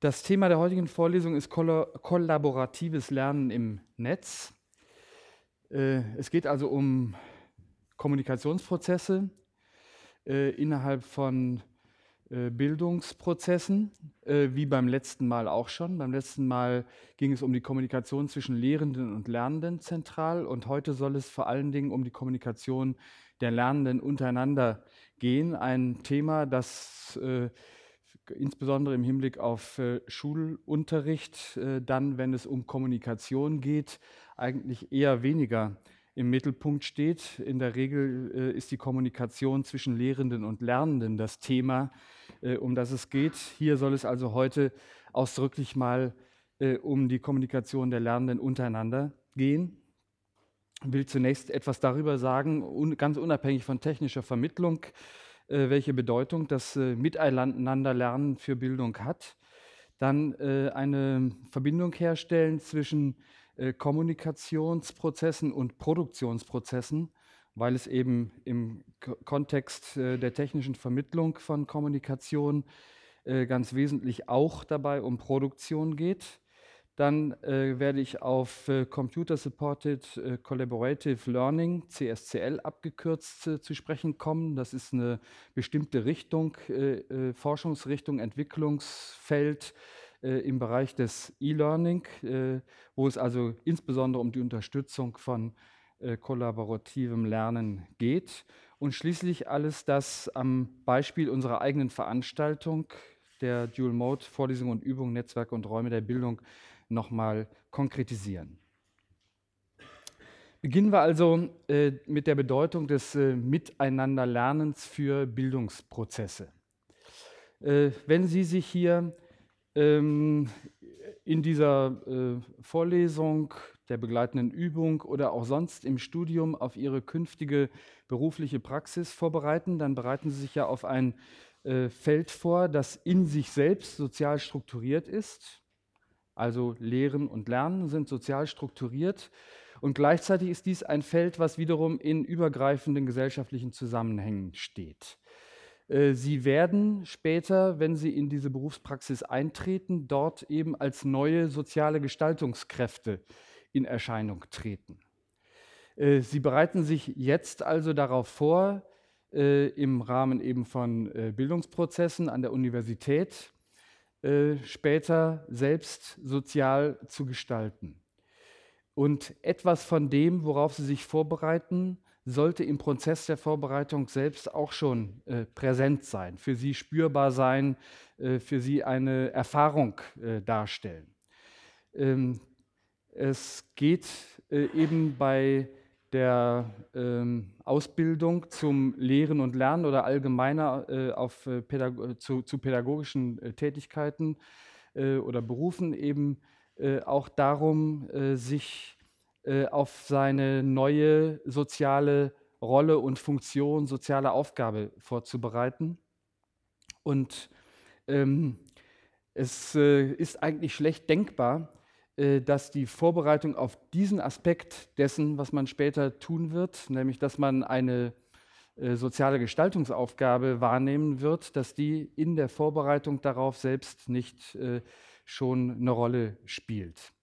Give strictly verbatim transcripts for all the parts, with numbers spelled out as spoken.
Das Thema der heutigen Vorlesung ist kollo kollaboratives Lernen im Netz. Äh, es geht also um Kommunikationsprozesse äh, innerhalb von äh, Bildungsprozessen, äh, wie beim letzten Mal auch schon. Beim letzten Mal ging es um die Kommunikation zwischen Lehrenden und Lernenden zentral und heute soll es vor allen Dingen um die Kommunikation der Lernenden untereinander gehen. Ein Thema, das äh, insbesondere im Hinblick auf äh, Schulunterricht, äh, dann, wenn es um Kommunikation geht, eigentlich eher weniger im Mittelpunkt steht. In der Regel äh, ist die Kommunikation zwischen Lehrenden und Lernenden das Thema, äh, um das es geht. Hier soll es also heute ausdrücklich mal äh, um die Kommunikation der Lernenden untereinander gehen. Ich will zunächst etwas darüber sagen, un ganz unabhängig von technischer Vermittlung, äh, welche Bedeutung das äh, Miteinanderlernen für Bildung hat. Dann äh, eine Verbindung herstellen zwischen äh, Kommunikationsprozessen und Produktionsprozessen, weil es eben im Ko Kontext äh, der technischen Vermittlung von Kommunikation äh, ganz wesentlich auch dabei um Produktion geht. Dann äh, werde ich auf äh, Computer Supported äh, Collaborative Learning, C S C L abgekürzt, äh, zu sprechen kommen. Das ist eine bestimmte Richtung, äh, äh, Forschungsrichtung, Entwicklungsfeld äh, im Bereich des E-Learning, äh, wo es also insbesondere um die Unterstützung von äh, kollaborativem Lernen geht. Und schließlich alles das am Beispiel unserer eigenen Veranstaltung, der Dual Mode Vorlesung und Übung, Netzwerke und Räume der Bildung, nochmal konkretisieren. Beginnen wir also äh, mit der Bedeutung des äh, Miteinanderlernens für Bildungsprozesse. Äh, wenn Sie sich hier ähm, in dieser äh, Vorlesung, der begleitenden Übung oder auch sonst im Studium auf Ihre künftige berufliche Praxis vorbereiten, dann bereiten Sie sich ja auf ein äh, Feld vor, das in sich selbst sozial strukturiert ist. Also Lehren und Lernen sind sozial strukturiert und gleichzeitig ist dies ein Feld, was wiederum in übergreifenden gesellschaftlichen Zusammenhängen steht. Äh, Sie werden später, wenn Sie in diese Berufspraxis eintreten, dort eben als neue soziale Gestaltungskräfte in Erscheinung treten. Äh, Sie bereiten sich jetzt also darauf vor, äh, im Rahmen eben von äh, Bildungsprozessen an der Universität, äh, später selbst sozial zu gestalten. Und etwas von dem, worauf Sie sich vorbereiten, sollte im Prozess der Vorbereitung selbst auch schon äh, präsent sein, für Sie spürbar sein, äh, für Sie eine Erfahrung äh, darstellen. Ähm, es geht äh, eben bei der ähm, Ausbildung zum Lehren und Lernen oder allgemeiner äh, auf, äh, Pädag zu, zu pädagogischen äh, Tätigkeiten äh, oder Berufen eben äh, auch darum, äh, sich äh, auf seine neue soziale Rolle und Funktion, soziale Aufgabe vorzubereiten. Und ähm, es äh, ist eigentlich schlecht denkbar, äh, dass die Vorbereitung auf diesen Aspekt dessen, was man später tun wird, nämlich dass man eine äh, soziale Gestaltungsaufgabe wahrnehmen wird, dass die in der Vorbereitung darauf selbst nicht äh, schon eine Rolle spielt.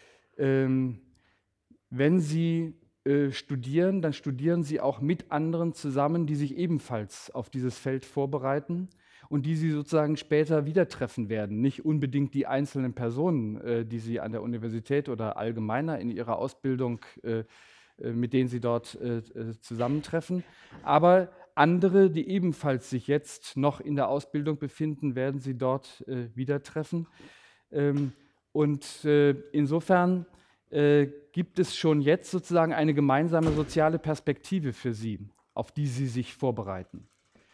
Ähm, wenn Sie äh, studieren, dann studieren Sie auch mit anderen zusammen, die sich ebenfalls auf dieses Feld vorbereiten und die Sie sozusagen später wieder treffen werden. Nicht unbedingt die einzelnen Personen, äh, die Sie an der Universität oder allgemeiner in Ihrer Ausbildung, äh, äh, mit denen Sie dort äh, äh, zusammentreffen, aber andere, die ebenfalls sich jetzt noch in der Ausbildung befinden, werden Sie dort äh, wieder treffen. Ähm, und äh, insofern äh, gibt es schon jetzt sozusagen eine gemeinsame soziale Perspektive für Sie, auf die Sie sich vorbereiten.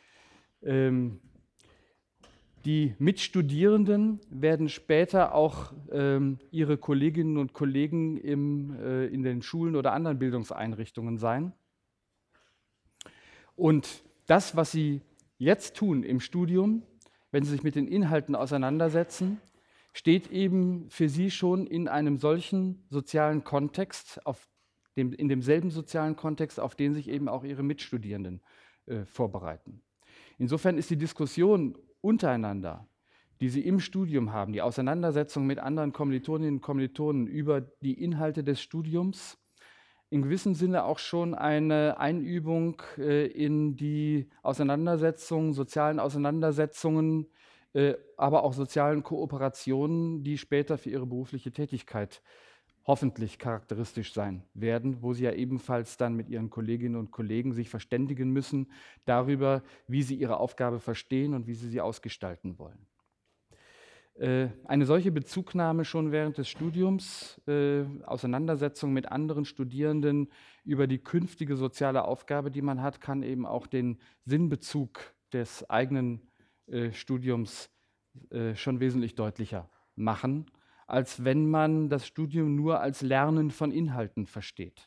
Ähm, die Mitstudierenden werden später auch ähm, ihre Kolleginnen und Kollegen im, äh, in den Schulen oder anderen Bildungseinrichtungen sein. Und das, was Sie jetzt tun im Studium, wenn Sie sich mit den Inhalten auseinandersetzen, steht eben für Sie schon in einem solchen sozialen Kontext, auf dem, in demselben sozialen Kontext, auf den sich eben auch Ihre Mitstudierenden äh, vorbereiten. Insofern ist die Diskussion untereinander die sie im Studium haben, die Auseinandersetzung mit anderen Kommilitoninnen und Kommilitonen über die Inhalte des Studiums, in gewissem Sinne auch schon eine Einübung äh, in die Auseinandersetzungen, sozialen Auseinandersetzungen, äh, aber auch sozialen Kooperationen, die später für ihre berufliche Tätigkeit hoffentlich charakteristisch sein werden, wo sie ja ebenfalls dann mit ihren Kolleginnen und Kollegen sich verständigen müssen darüber, wie sie ihre Aufgabe verstehen und wie sie sie ausgestalten wollen. Äh, Eine solche Bezugnahme schon während des Studiums, äh, Auseinandersetzung mit anderen Studierenden über die künftige soziale Aufgabe, die man hat, kann eben auch den Sinnbezug des eigenen äh, Studiums äh, schon wesentlich deutlicher machen, als wenn man das Studium nur als Lernen von Inhalten versteht.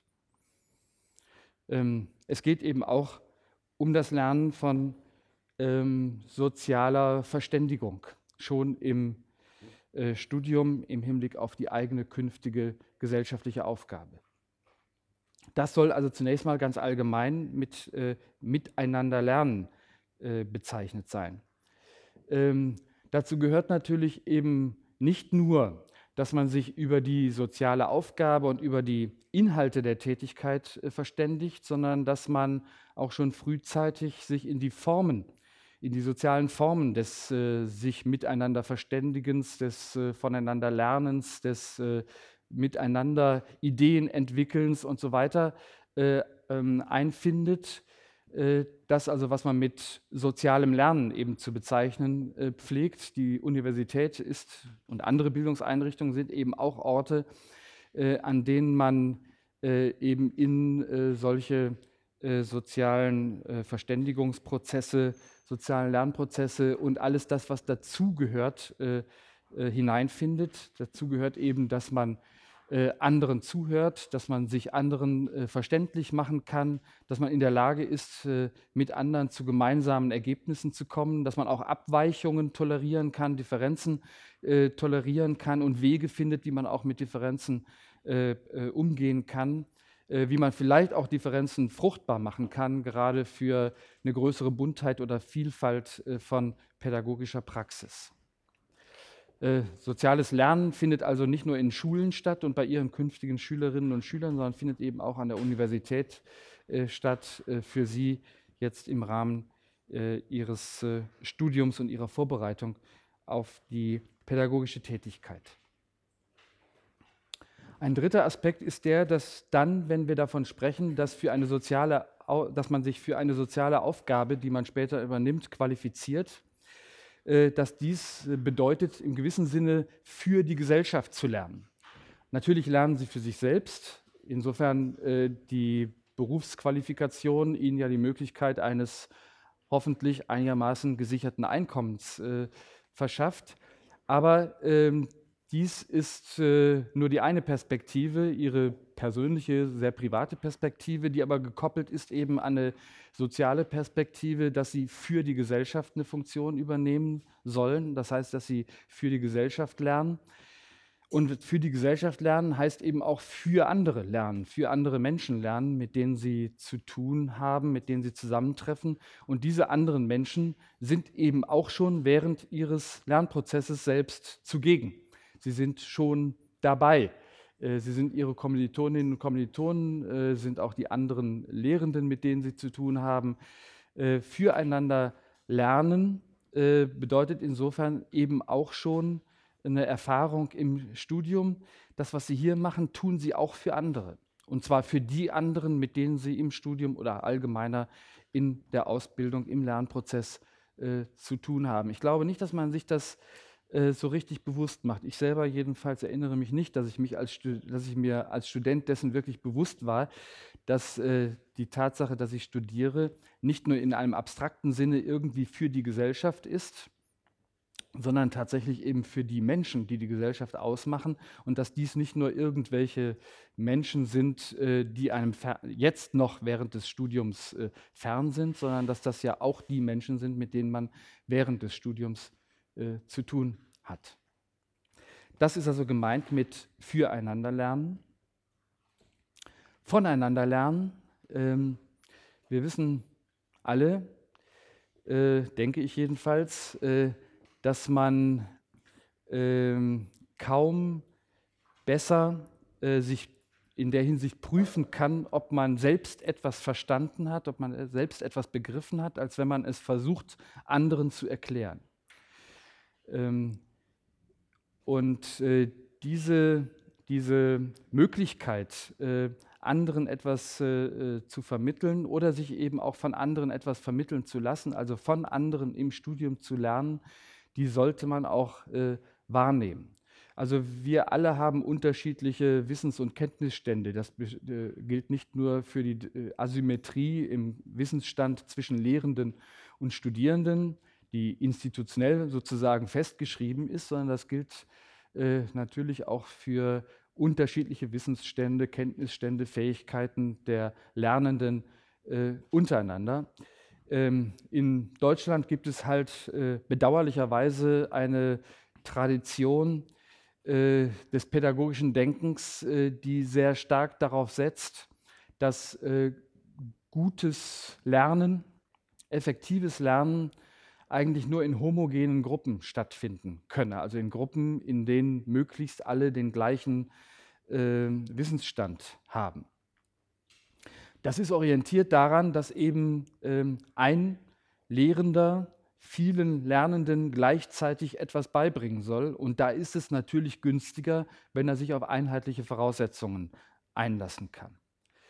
Ähm, es geht eben auch um das Lernen von ähm, sozialer Verständigung, schon im äh, Studium im Hinblick auf die eigene künftige gesellschaftliche Aufgabe. Das soll also zunächst mal ganz allgemein mit äh, Miteinander lernen äh, bezeichnet sein. Ähm, dazu gehört natürlich eben nicht nur, dass man sich über die soziale Aufgabe und über die Inhalte der Tätigkeit äh, verständigt, sondern dass man auch schon frühzeitig sich in die Formen, in die sozialen Formen des äh, sich miteinander Verständigens, des äh, voneinander Lernens, des äh, Miteinander Ideen entwickelns und so weiter äh, ähm, einfindet. Äh, das also, was man mit sozialem Lernen eben zu bezeichnen äh, pflegt. Die Universität ist und andere Bildungseinrichtungen sind eben auch Orte, äh, an denen man äh, eben in äh, solche äh, sozialen äh, Verständigungsprozesse, sozialen Lernprozesse und alles das, was dazugehört, äh, äh, hineinfindet. Dazu gehört eben, dass man äh, anderen zuhört, dass man sich anderen äh, verständlich machen kann, dass man in der Lage ist, äh, mit anderen zu gemeinsamen Ergebnissen zu kommen, dass man auch Abweichungen tolerieren kann, Differenzen äh, tolerieren kann und Wege findet, wie man auch mit Differenzen äh, äh, umgehen kann, äh, wie man vielleicht auch Differenzen fruchtbar machen kann, gerade für eine größere Buntheit oder Vielfalt äh, von pädagogischer Praxis. Äh, soziales Lernen findet also nicht nur in Schulen statt und bei ihren künftigen Schülerinnen und Schülern, sondern findet eben auch an der Universität äh, statt, äh, für sie jetzt im Rahmen äh, ihres äh, Studiums und ihrer Vorbereitung auf die pädagogische Tätigkeit. Ein dritter Aspekt ist der, dass dann, wenn wir davon sprechen, dass, für eine soziale, dass man sich für eine soziale Aufgabe, die man später übernimmt, qualifiziert, dass dies bedeutet, im gewissen Sinne für die Gesellschaft zu lernen. Natürlich lernen sie für sich selbst, insofern äh, die Berufsqualifikation ihnen ja die Möglichkeit eines hoffentlich einigermaßen gesicherten Einkommens äh, verschafft. Aber ähm, dies ist äh, nur die eine Perspektive, ihre persönliche, sehr private Perspektive, die aber gekoppelt ist eben an eine soziale Perspektive, dass sie für die Gesellschaft eine Funktion übernehmen sollen. Das heißt, dass sie für die Gesellschaft lernen. Und für die Gesellschaft lernen heißt eben auch für andere lernen, für andere Menschen lernen, mit denen sie zu tun haben, mit denen sie zusammentreffen. Und diese anderen Menschen sind eben auch schon während ihres Lernprozesses selbst zugegen. Sie sind schon dabei. Äh, Sie sind ihre Kommilitoninnen und Kommilitonen, äh, sind auch die anderen Lehrenden, mit denen sie zu tun haben. Äh, Füreinander lernen äh, bedeutet insofern eben auch schon eine Erfahrung im Studium. Das, was Sie hier machen, tun Sie auch für andere. Und zwar für die anderen, mit denen Sie im Studium oder allgemeiner in der Ausbildung, im Lernprozess äh, zu tun haben. Ich glaube nicht, dass man sich das äh, so richtig bewusst macht. Ich selber jedenfalls erinnere mich nicht, dass ich, mich als, dass ich mir als Student dessen wirklich bewusst war, dass äh, die Tatsache, dass ich studiere, nicht nur in einem abstrakten Sinne irgendwie für die Gesellschaft ist, sondern tatsächlich eben für die Menschen, die die Gesellschaft ausmachen und dass dies nicht nur irgendwelche Menschen sind, äh, die einem jetzt noch während des Studiums äh, fern sind, sondern dass das ja auch die Menschen sind, mit denen man während des Studiums äh, zu tun hat. Das ist also gemeint mit füreinander lernen. Voneinander lernen. Ähm, wir wissen alle, äh, denke ich jedenfalls, äh, dass man ähm, kaum besser äh, sich in der Hinsicht prüfen kann, ob man selbst etwas verstanden hat, ob man äh, selbst etwas begriffen hat, als wenn man es versucht, anderen zu erklären. Ähm, und äh, diese, diese Möglichkeit, äh, anderen etwas äh, zu vermitteln oder sich eben auch von anderen etwas vermitteln zu lassen, also von anderen im Studium zu lernen, die sollte man auch äh, wahrnehmen. Also wir alle haben unterschiedliche Wissens- und Kenntnisstände. Das äh, gilt nicht nur für die äh, Asymmetrie im Wissensstand zwischen Lehrenden und Studierenden, die institutionell sozusagen festgeschrieben ist, sondern das gilt äh, natürlich auch für unterschiedliche Wissensstände, Kenntnisstände, Fähigkeiten der Lernenden äh, untereinander. Ähm, in Deutschland gibt es halt äh, bedauerlicherweise eine Tradition äh, des pädagogischen Denkens, äh, die sehr stark darauf setzt, dass äh, gutes Lernen, effektives Lernen eigentlich nur in homogenen Gruppen stattfinden könne, also in Gruppen, in denen möglichst alle den gleichen äh, Wissensstand haben. Das ist orientiert daran, dass eben ähm, ein Lehrender vielen Lernenden gleichzeitig etwas beibringen soll. Und da ist es natürlich günstiger, wenn er sich auf einheitliche Voraussetzungen einlassen kann.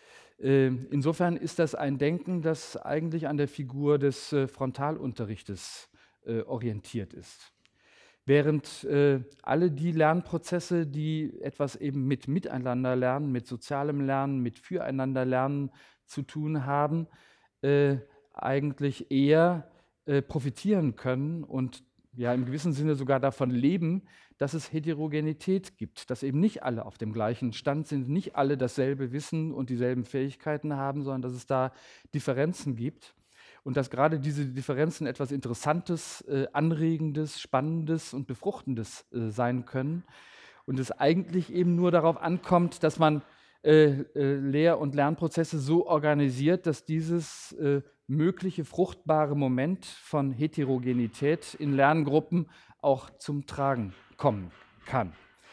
Ähm, insofern ist das ein Denken, das eigentlich an der Figur des äh, Frontalunterrichtes äh, orientiert ist. Während äh, alle die Lernprozesse, die etwas eben mit Miteinanderlernen, mit sozialem Lernen, mit Füreinanderlernen zu tun haben, äh, eigentlich eher äh, profitieren können und ja im gewissen Sinne sogar davon leben, dass es Heterogenität gibt, dass eben nicht alle auf dem gleichen Stand sind, nicht alle dasselbe Wissen und dieselben Fähigkeiten haben, sondern dass es da Differenzen gibt. Und dass gerade diese Differenzen etwas Interessantes, äh, Anregendes, Spannendes und Befruchtendes äh, sein können. Und es eigentlich eben nur darauf ankommt, dass man äh, äh, Lehr- und Lernprozesse so organisiert, dass dieses äh, mögliche fruchtbare Moment von Heterogenität in Lerngruppen auch zum Tragen kommen kann.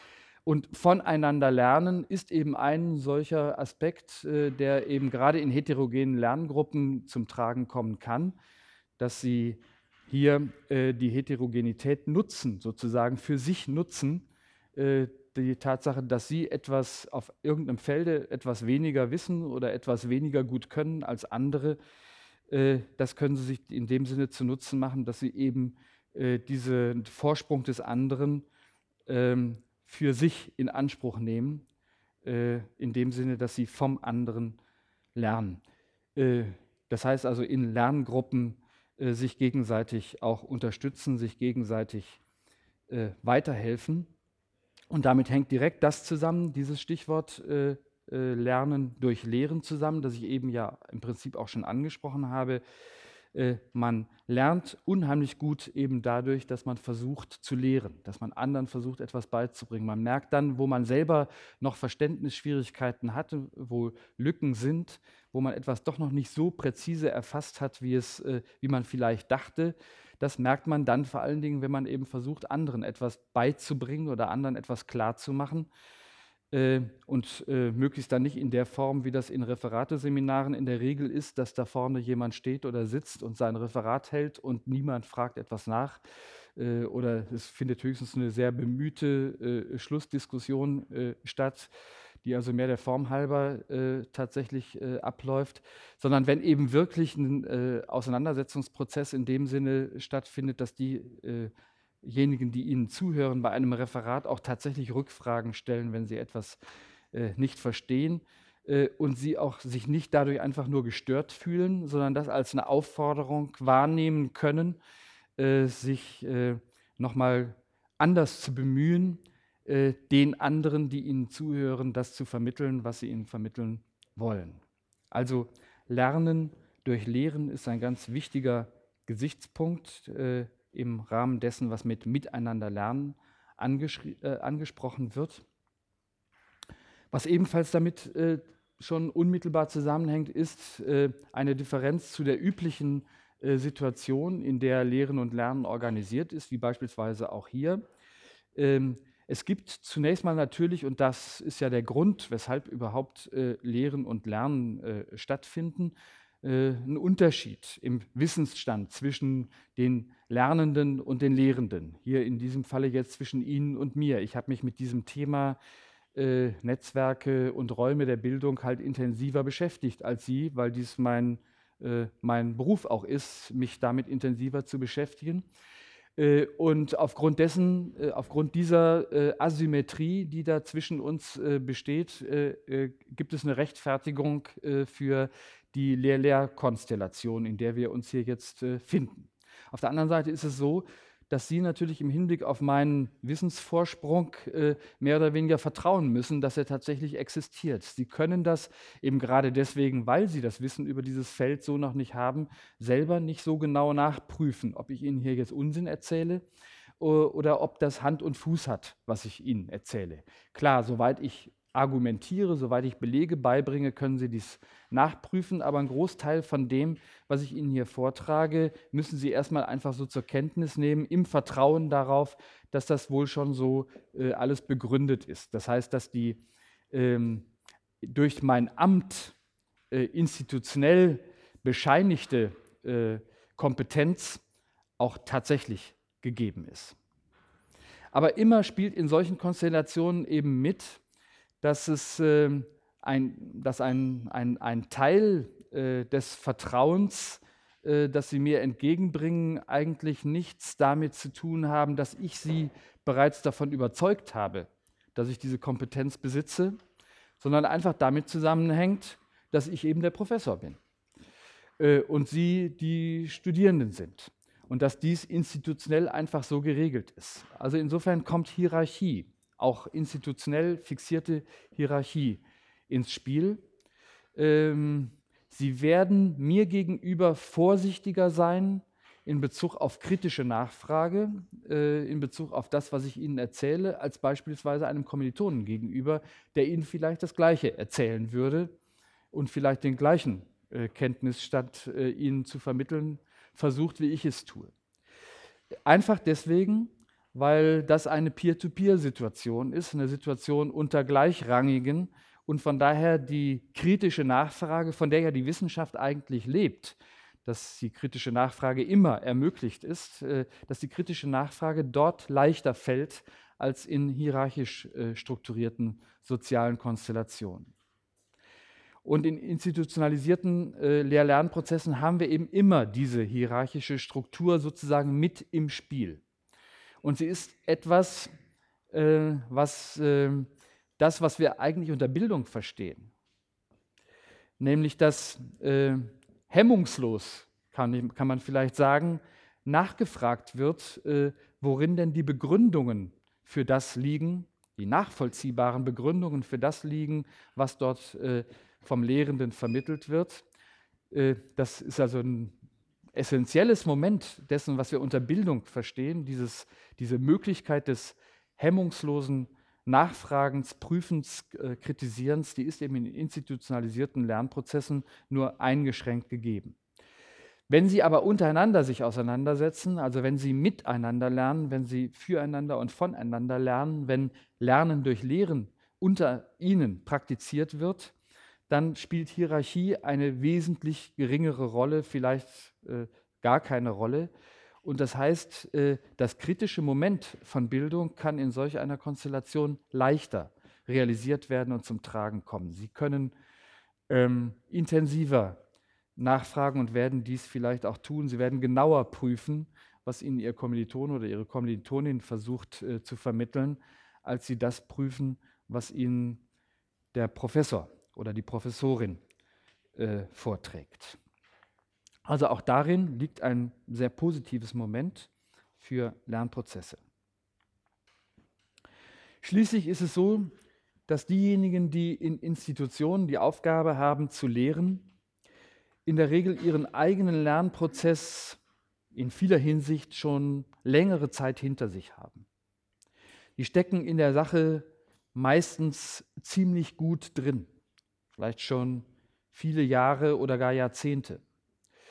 Und voneinander lernen ist eben ein solcher Aspekt, äh, der eben gerade in heterogenen Lerngruppen zum Tragen kommen kann, dass sie hier äh, die Heterogenität nutzen, sozusagen für sich nutzen, äh, die Tatsache, dass sie etwas auf irgendeinem Felde etwas weniger wissen oder etwas weniger gut können als andere, äh, das können sie sich in dem Sinne zu Nutzen machen, dass sie eben äh, diesen Vorsprung des anderen ähm, für sich in Anspruch nehmen, äh, in dem Sinne, dass sie vom anderen lernen. Äh, das heißt also in Lerngruppen äh, sich gegenseitig auch unterstützen, sich gegenseitig äh, weiterhelfen. Und damit hängt direkt das zusammen, dieses Stichwort äh, äh, Lernen durch Lehren zusammen, das ich eben ja im Prinzip auch schon angesprochen habe. Äh, man lernt unheimlich gut eben dadurch, dass man versucht zu lehren, dass man anderen versucht, etwas beizubringen. Man merkt dann, wo man selber noch Verständnisschwierigkeiten hatte, wo Lücken sind, wo man etwas doch noch nicht so präzise erfasst hat, wie, es, äh, wie man vielleicht dachte. Das merkt man dann vor allen Dingen, wenn man eben versucht, anderen etwas beizubringen oder anderen etwas klarzumachen. Äh, und äh, möglichst dann nicht in der Form, wie das in Referateseminaren in der Regel ist, dass da vorne jemand steht oder sitzt und sein Referat hält und niemand fragt etwas nach. Äh, oder es findet höchstens eine sehr bemühte äh, Schlussdiskussion äh, statt, die also mehr der Form halber äh, tatsächlich äh, abläuft, sondern wenn eben wirklich ein äh, Auseinandersetzungsprozess in dem Sinne stattfindet, dass die äh, diejenigen, die Ihnen zuhören, bei einem Referat auch tatsächlich Rückfragen stellen, wenn sie etwas äh, nicht verstehen äh, und sie auch sich nicht dadurch einfach nur gestört fühlen, sondern das als eine Aufforderung wahrnehmen können, äh, sich äh, nochmal anders zu bemühen, äh, den anderen, die Ihnen zuhören, das zu vermitteln, was Sie ihnen vermitteln wollen. Also Lernen durch Lehren ist ein ganz wichtiger Gesichtspunkt äh, im Rahmen dessen, was mit Miteinander lernen äh, angesprochen wird. Was ebenfalls damit äh, schon unmittelbar zusammenhängt, ist äh, eine Differenz zu der üblichen äh, Situation, in der Lehren und Lernen organisiert ist, wie beispielsweise auch hier. Ähm, es gibt zunächst mal natürlich, und das ist ja der Grund, weshalb überhaupt äh, Lehren und Lernen äh, stattfinden, äh, einen Unterschied im Wissensstand zwischen den Lernenden und den Lehrenden. Hier in diesem Falle jetzt zwischen Ihnen und mir. Ich habe mich mit diesem Thema äh, Netzwerke und Räume der Bildung halt intensiver beschäftigt als Sie, weil dies mein, äh, mein Beruf auch ist, mich damit intensiver zu beschäftigen. Äh, und aufgrund dessen, äh, aufgrund dieser äh, Asymmetrie, die da zwischen uns äh, besteht, äh, äh, gibt es eine Rechtfertigung äh, für die Lehr-Lehr-Konstellation, in der wir uns hier jetzt äh, finden. Auf der anderen Seite ist es so, dass Sie natürlich im Hinblick auf meinen Wissensvorsprung äh, mehr oder weniger vertrauen müssen, dass er tatsächlich existiert. Sie können das eben gerade deswegen, weil Sie das Wissen über dieses Feld so noch nicht haben, selber nicht so genau nachprüfen, ob ich Ihnen hier jetzt Unsinn erzähle o- oder ob das Hand und Fuß hat, was ich Ihnen erzähle. Klar, soweit ich argumentiere, soweit ich Belege beibringe, können Sie dies nachprüfen, aber ein Großteil von dem, was ich Ihnen hier vortrage, müssen Sie erstmal einfach so zur Kenntnis nehmen, im Vertrauen darauf, dass das wohl schon so äh, alles begründet ist. Das heißt, dass die ähm, durch mein Amt äh, institutionell bescheinigte äh, Kompetenz auch tatsächlich gegeben ist. Aber immer spielt in solchen Konstellationen eben mit, dass, es, äh, ein, dass ein, ein, ein Teil äh, des Vertrauens, äh, das Sie mir entgegenbringen, eigentlich nichts damit zu tun haben, dass ich Sie bereits davon überzeugt habe, dass ich diese Kompetenz besitze, sondern einfach damit zusammenhängt, dass ich eben der Professor bin äh, und Sie die Studierenden sind und dass dies institutionell einfach so geregelt ist. Also insofern kommt Hierarchie, auch institutionell fixierte Hierarchie ins Spiel. Ähm, Sie werden mir gegenüber vorsichtiger sein in Bezug auf kritische Nachfrage, äh, in Bezug auf das, was ich Ihnen erzähle, als beispielsweise einem Kommilitonen gegenüber, der Ihnen vielleicht das Gleiche erzählen würde und vielleicht den gleichen äh, Kenntnisstand äh, Ihnen zu vermitteln versucht, wie ich es tue. Einfach deswegen, weil das eine Peer-to-Peer-Situation ist, eine Situation unter Gleichrangigen und von daher die kritische Nachfrage, von der ja die Wissenschaft eigentlich lebt, dass die kritische Nachfrage immer ermöglicht ist, äh, dass die kritische Nachfrage dort leichter fällt als in hierarchisch äh, strukturierten sozialen Konstellationen. Und in institutionalisierten äh, Lehr-Lernprozessen haben wir eben immer diese hierarchische Struktur sozusagen mit im Spiel. Und sie ist etwas, äh, was äh, das, was wir eigentlich unter Bildung verstehen, nämlich dass äh, hemmungslos, kann, kann man vielleicht sagen, nachgefragt wird, äh, worin denn die Begründungen für das liegen, die nachvollziehbaren Begründungen für das liegen, was dort äh, vom Lehrenden vermittelt wird. Äh, das ist also ein essentielles Moment dessen, was wir unter Bildung verstehen, dieses, diese Möglichkeit des hemmungslosen Nachfragens, Prüfens, äh, Kritisierens, die ist eben in institutionalisierten Lernprozessen nur eingeschränkt gegeben. Wenn Sie aber untereinander sich auseinandersetzen, also wenn Sie miteinander lernen, wenn Sie füreinander und voneinander lernen, wenn Lernen durch Lehren unter Ihnen praktiziert wird, dann spielt Hierarchie eine wesentlich geringere Rolle, vielleicht äh, gar keine Rolle. Und das heißt, äh, das kritische Moment von Bildung kann in solch einer Konstellation leichter realisiert werden und zum Tragen kommen. Sie können ähm, intensiver nachfragen und werden dies vielleicht auch tun. Sie werden genauer prüfen, was Ihnen Ihr Kommiliton oder Ihre Kommilitonin versucht äh, zu vermitteln, als Sie das prüfen, was Ihnen der Professor oder die Professorin äh, vorträgt. Also auch darin liegt ein sehr positives Moment für Lernprozesse. Schließlich ist es so, dass diejenigen, die in Institutionen die Aufgabe haben zu lehren, in der Regel ihren eigenen Lernprozess in vieler Hinsicht schon längere Zeit hinter sich haben. Die stecken in der Sache meistens ziemlich gut drin, vielleicht schon viele Jahre oder gar Jahrzehnte.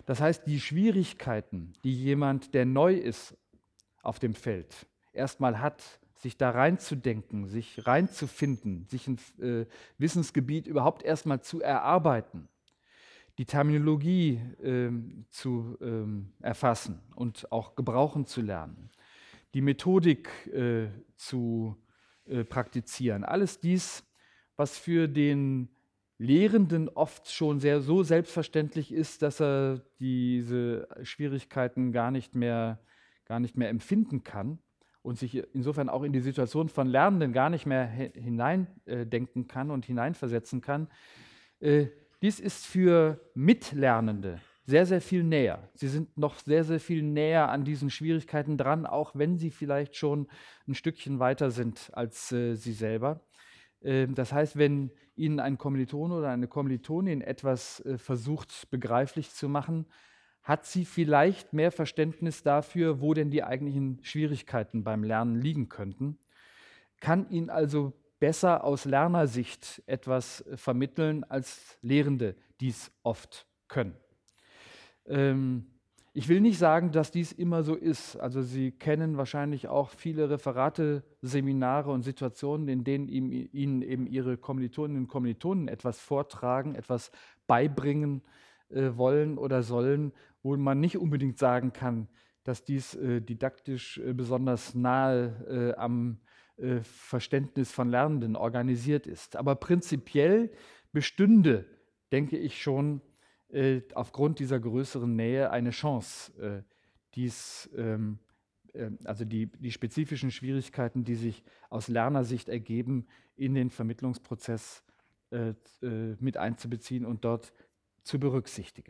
Das heißt, die Schwierigkeiten, die jemand, der neu ist auf dem Feld, erstmal hat, sich da reinzudenken, sich reinzufinden, sich ein äh, Wissensgebiet überhaupt erstmal zu erarbeiten, die Terminologie ähm, zu ähm, erfassen und auch gebrauchen zu lernen, die Methodik äh, zu äh, praktizieren. Alles dies, was für den Lehrenden oft schon sehr so selbstverständlich ist, dass er diese Schwierigkeiten gar nicht mehr, gar nicht mehr empfinden kann und sich insofern auch in die Situation von Lernenden gar nicht mehr hineindenken kann und hineinversetzen kann. Äh, dies ist für Mitlernende sehr, sehr viel näher. Sie sind noch sehr, sehr viel näher an diesen Schwierigkeiten dran, auch wenn sie vielleicht schon ein Stückchen weiter sind als äh, sie selber. Äh, das heißt, wenn Ihnen ein Kommilitone oder eine Kommilitonin etwas äh, versucht begreiflich zu machen, hat sie vielleicht mehr Verständnis dafür, wo denn die eigentlichen Schwierigkeiten beim Lernen liegen könnten, kann Ihnen also besser aus Lernersicht etwas äh, vermitteln, als Lehrende dies oft können. Ähm, ich will nicht sagen, dass dies immer so ist. Also Sie kennen wahrscheinlich auch viele Referate, Seminare und Situationen, in denen ihm, Ihnen eben Ihre Kommilitoninnen und Kommilitonen etwas vortragen, etwas beibringen äh, wollen oder sollen, wo man nicht unbedingt sagen kann, dass dies äh, didaktisch äh, besonders nahe äh, am äh, Verständnis von Lernenden organisiert ist. Aber prinzipiell bestünde, denke ich schon, äh, aufgrund dieser größeren Nähe eine Chance, äh, dies, ähm, äh, also die, die spezifischen Schwierigkeiten, die sich aus Lernersicht ergeben, in den Vermittlungsprozess äh, äh, mit einzubeziehen und dort zu berücksichtigen.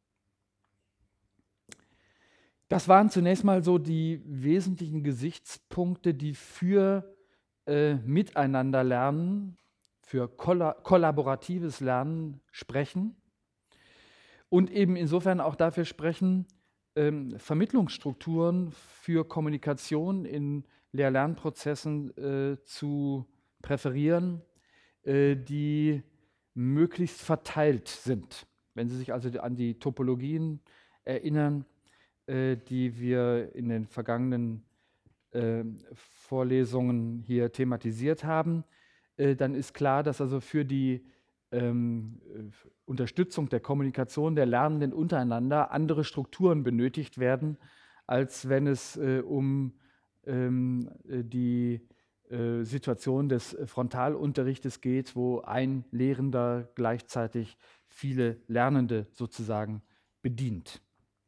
Das waren zunächst mal so die wesentlichen Gesichtspunkte, die für äh, Miteinanderlernen, für kolla kollaboratives Lernen sprechen und eben insofern auch dafür sprechen, ähm, Vermittlungsstrukturen für Kommunikation in Lehr-Lernprozessen äh, zu präferieren, äh, die möglichst verteilt sind. Wenn Sie sich also an die Topologien erinnern, äh, die wir in den vergangenen äh, Vorlesungen hier thematisiert haben, äh, dann ist klar, dass also für die ähm, äh, Unterstützung der Kommunikation der Lernenden untereinander andere Strukturen benötigt werden, als wenn es äh, um ähm, äh, die äh, Situation des Frontalunterrichtes geht, wo ein Lehrender gleichzeitig viele Lernende sozusagen bedient.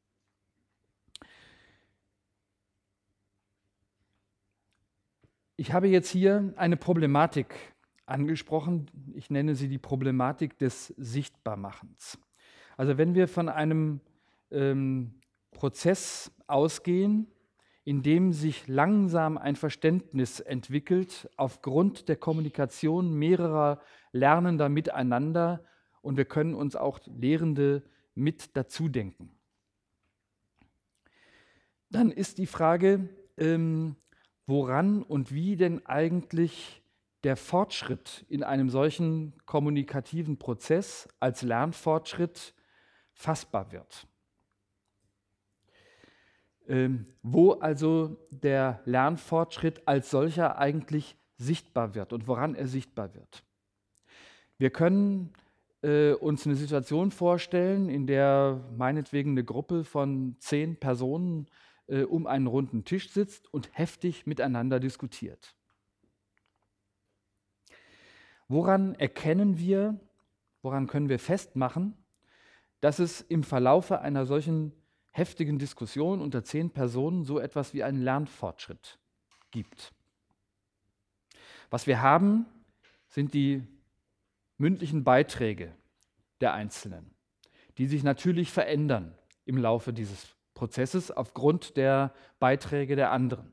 Ich habe jetzt hier eine Problematik angesprochen. Ich nenne sie die Problematik des Sichtbarmachens. Also wenn wir von einem ähm, Prozess ausgehen, in dem sich langsam ein Verständnis entwickelt aufgrund der Kommunikation mehrerer Lernender miteinander, und wir können uns auch Lehrende mit dazu denken, dann ist die Frage, ähm, woran und wie denn eigentlich der Fortschritt in einem solchen kommunikativen Prozess als Lernfortschritt fassbar wird. Ähm, wo also der Lernfortschritt als solcher eigentlich sichtbar wird und woran er sichtbar wird. Wir können äh, uns eine Situation vorstellen, in der meinetwegen eine Gruppe von zehn Personen äh, um einen runden Tisch sitzt und heftig miteinander diskutiert. Woran erkennen wir, woran können wir festmachen, dass es im Verlaufe einer solchen heftigen Diskussion unter zehn Personen so etwas wie einen Lernfortschritt gibt? Was wir haben, sind die mündlichen Beiträge der Einzelnen, die sich natürlich verändern im Laufe dieses Prozesses aufgrund der Beiträge der anderen.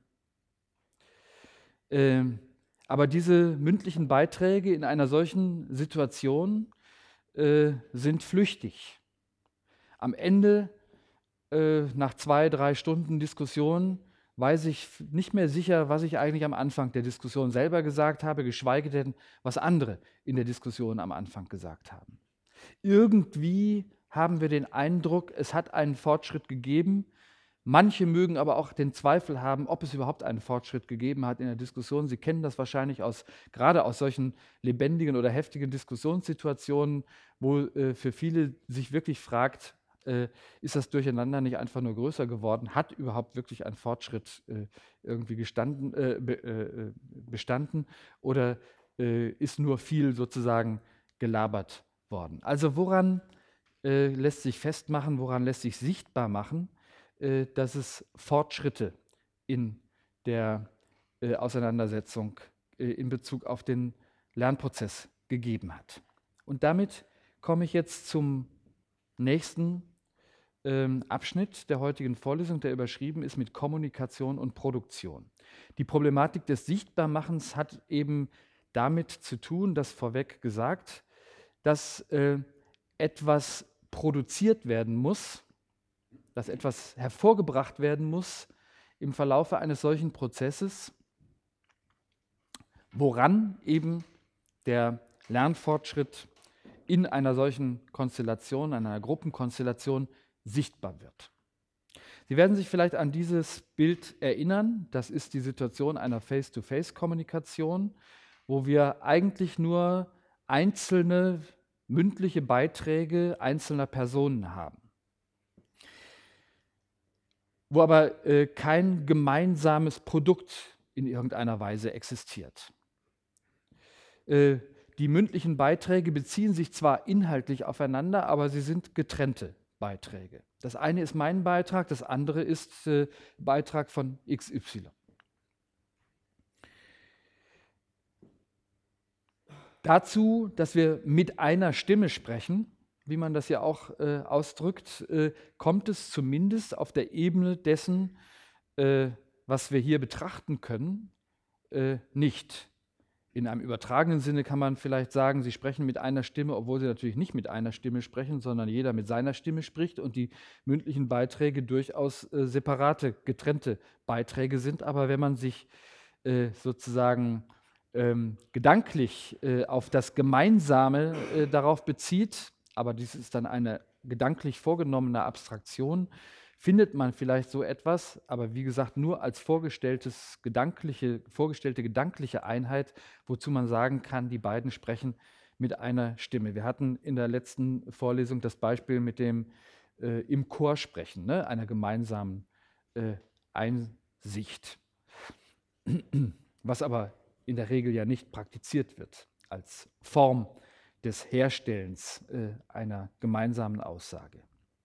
Ähm, aber diese mündlichen Beiträge in einer solchen Situation äh, sind flüchtig. Am Ende, äh, nach zwei, drei Stunden Diskussion, weiß ich nicht mehr sicher, was ich eigentlich am Anfang der Diskussion selber gesagt habe, geschweige denn, was andere in der Diskussion am Anfang gesagt haben. Irgendwie haben wir den Eindruck, es hat einen Fortschritt gegeben. Manche mögen aber auch den Zweifel haben, ob es überhaupt einen Fortschritt gegeben hat in der Diskussion. Sie kennen das wahrscheinlich aus, gerade aus solchen lebendigen oder heftigen Diskussionssituationen, wo äh, für viele sich wirklich fragt, äh, ist das Durcheinander nicht einfach nur größer geworden? Hat überhaupt wirklich ein Fortschritt äh, irgendwie gestanden, äh, be, äh, bestanden oder äh, ist nur viel sozusagen gelabert worden? Also woran äh, lässt sich festmachen, woran lässt sich sichtbar machen, äh, dass es Fortschritte in der äh, Auseinandersetzung äh, in Bezug auf den Lernprozess gegeben hat. Und damit komme ich jetzt zum nächsten ähm, Abschnitt der heutigen Vorlesung, der überschrieben ist mit Kommunikation und Produktion. Die Problematik des Sichtbarmachens hat eben damit zu tun, dass vorweg gesagt, dass äh, etwas produziert werden muss, dass etwas hervorgebracht werden muss im Verlaufe eines solchen Prozesses, woran eben der Lernfortschritt in einer solchen Konstellation, einer Gruppenkonstellation sichtbar wird. Sie werden sich vielleicht an dieses Bild erinnern. Das ist die Situation einer Face-to-Face-Kommunikation, wo wir eigentlich nur einzelne mündliche Beiträge einzelner Personen haben, wo aber äh, kein gemeinsames Produkt in irgendeiner Weise existiert. Äh, die mündlichen Beiträge beziehen sich zwar inhaltlich aufeinander, aber sie sind getrennte Beiträge. Das eine ist mein Beitrag, das andere ist äh, Beitrag von X Y. Dazu, dass wir mit einer Stimme sprechen, wie man das ja auch äh, ausdrückt, äh, kommt es zumindest auf der Ebene dessen, äh, was wir hier betrachten können, äh, nicht. In einem übertragenen Sinne kann man vielleicht sagen, sie sprechen mit einer Stimme, obwohl sie natürlich nicht mit einer Stimme sprechen, sondern jeder mit seiner Stimme spricht und die mündlichen Beiträge durchaus äh, separate, getrennte Beiträge sind. Aber wenn man sich äh, sozusagen ähm, gedanklich äh, auf das Gemeinsame äh, darauf bezieht, aber dies ist dann eine gedanklich vorgenommene Abstraktion, findet man vielleicht so etwas, aber wie gesagt nur als vorgestelltes gedankliche, vorgestellte gedankliche Einheit, wozu man sagen kann, die beiden sprechen mit einer Stimme. Wir hatten in der letzten Vorlesung das Beispiel mit dem äh, im Chor sprechen, ne, einer gemeinsamen äh, Einsicht, was aber in der Regel ja nicht praktiziert wird als Form des Herstellens äh, einer gemeinsamen Aussage.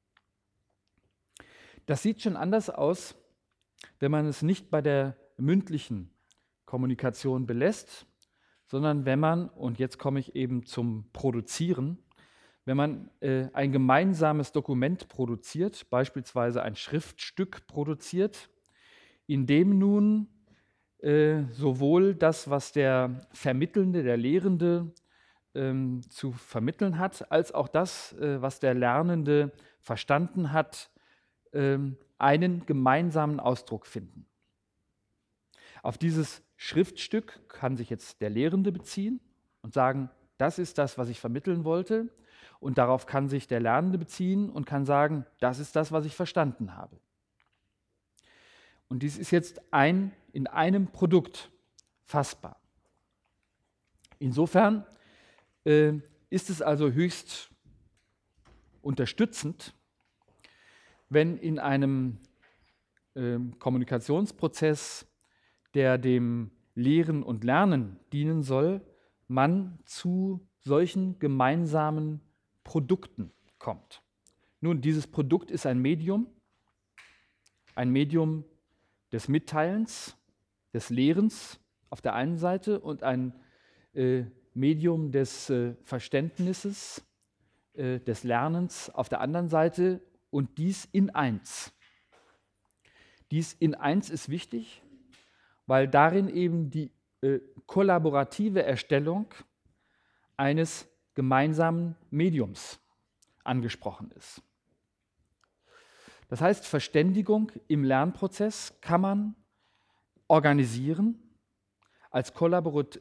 Das sieht schon anders aus, wenn man es nicht bei der mündlichen Kommunikation belässt, sondern wenn man, und jetzt komme ich eben zum Produzieren, wenn man äh, ein gemeinsames Dokument produziert, beispielsweise ein Schriftstück produziert, in dem nun äh, sowohl das, was der Vermittelnde, der Lehrende ähm, zu vermitteln hat, als auch das, äh, was der Lernende verstanden hat, ähm, einen gemeinsamen Ausdruck finden. Auf dieses Schriftstück kann sich jetzt der Lehrende beziehen und sagen, das ist das, was ich vermitteln wollte. Und darauf kann sich der Lernende beziehen und kann sagen, das ist das, was ich verstanden habe. Und dies ist jetzt ein, in einem Produkt fassbar. Insofern äh, ist es also höchst unterstützend, wenn in einem äh, Kommunikationsprozess, der dem Lehren und Lernen dienen soll, man zu solchen gemeinsamen Produkten kommt. Nun, dieses Produkt ist ein Medium, ein Medium des Mitteilens, des Lehrens auf der einen Seite und ein äh, Medium des äh, Verständnisses, äh, des Lernens auf der anderen Seite und dies in eins. Dies in eins ist wichtig, weil darin eben die äh, kollaborative Erstellung eines gemeinsamen Mediums angesprochen ist. Das heißt, Verständigung im Lernprozess kann man organisieren als kollaborat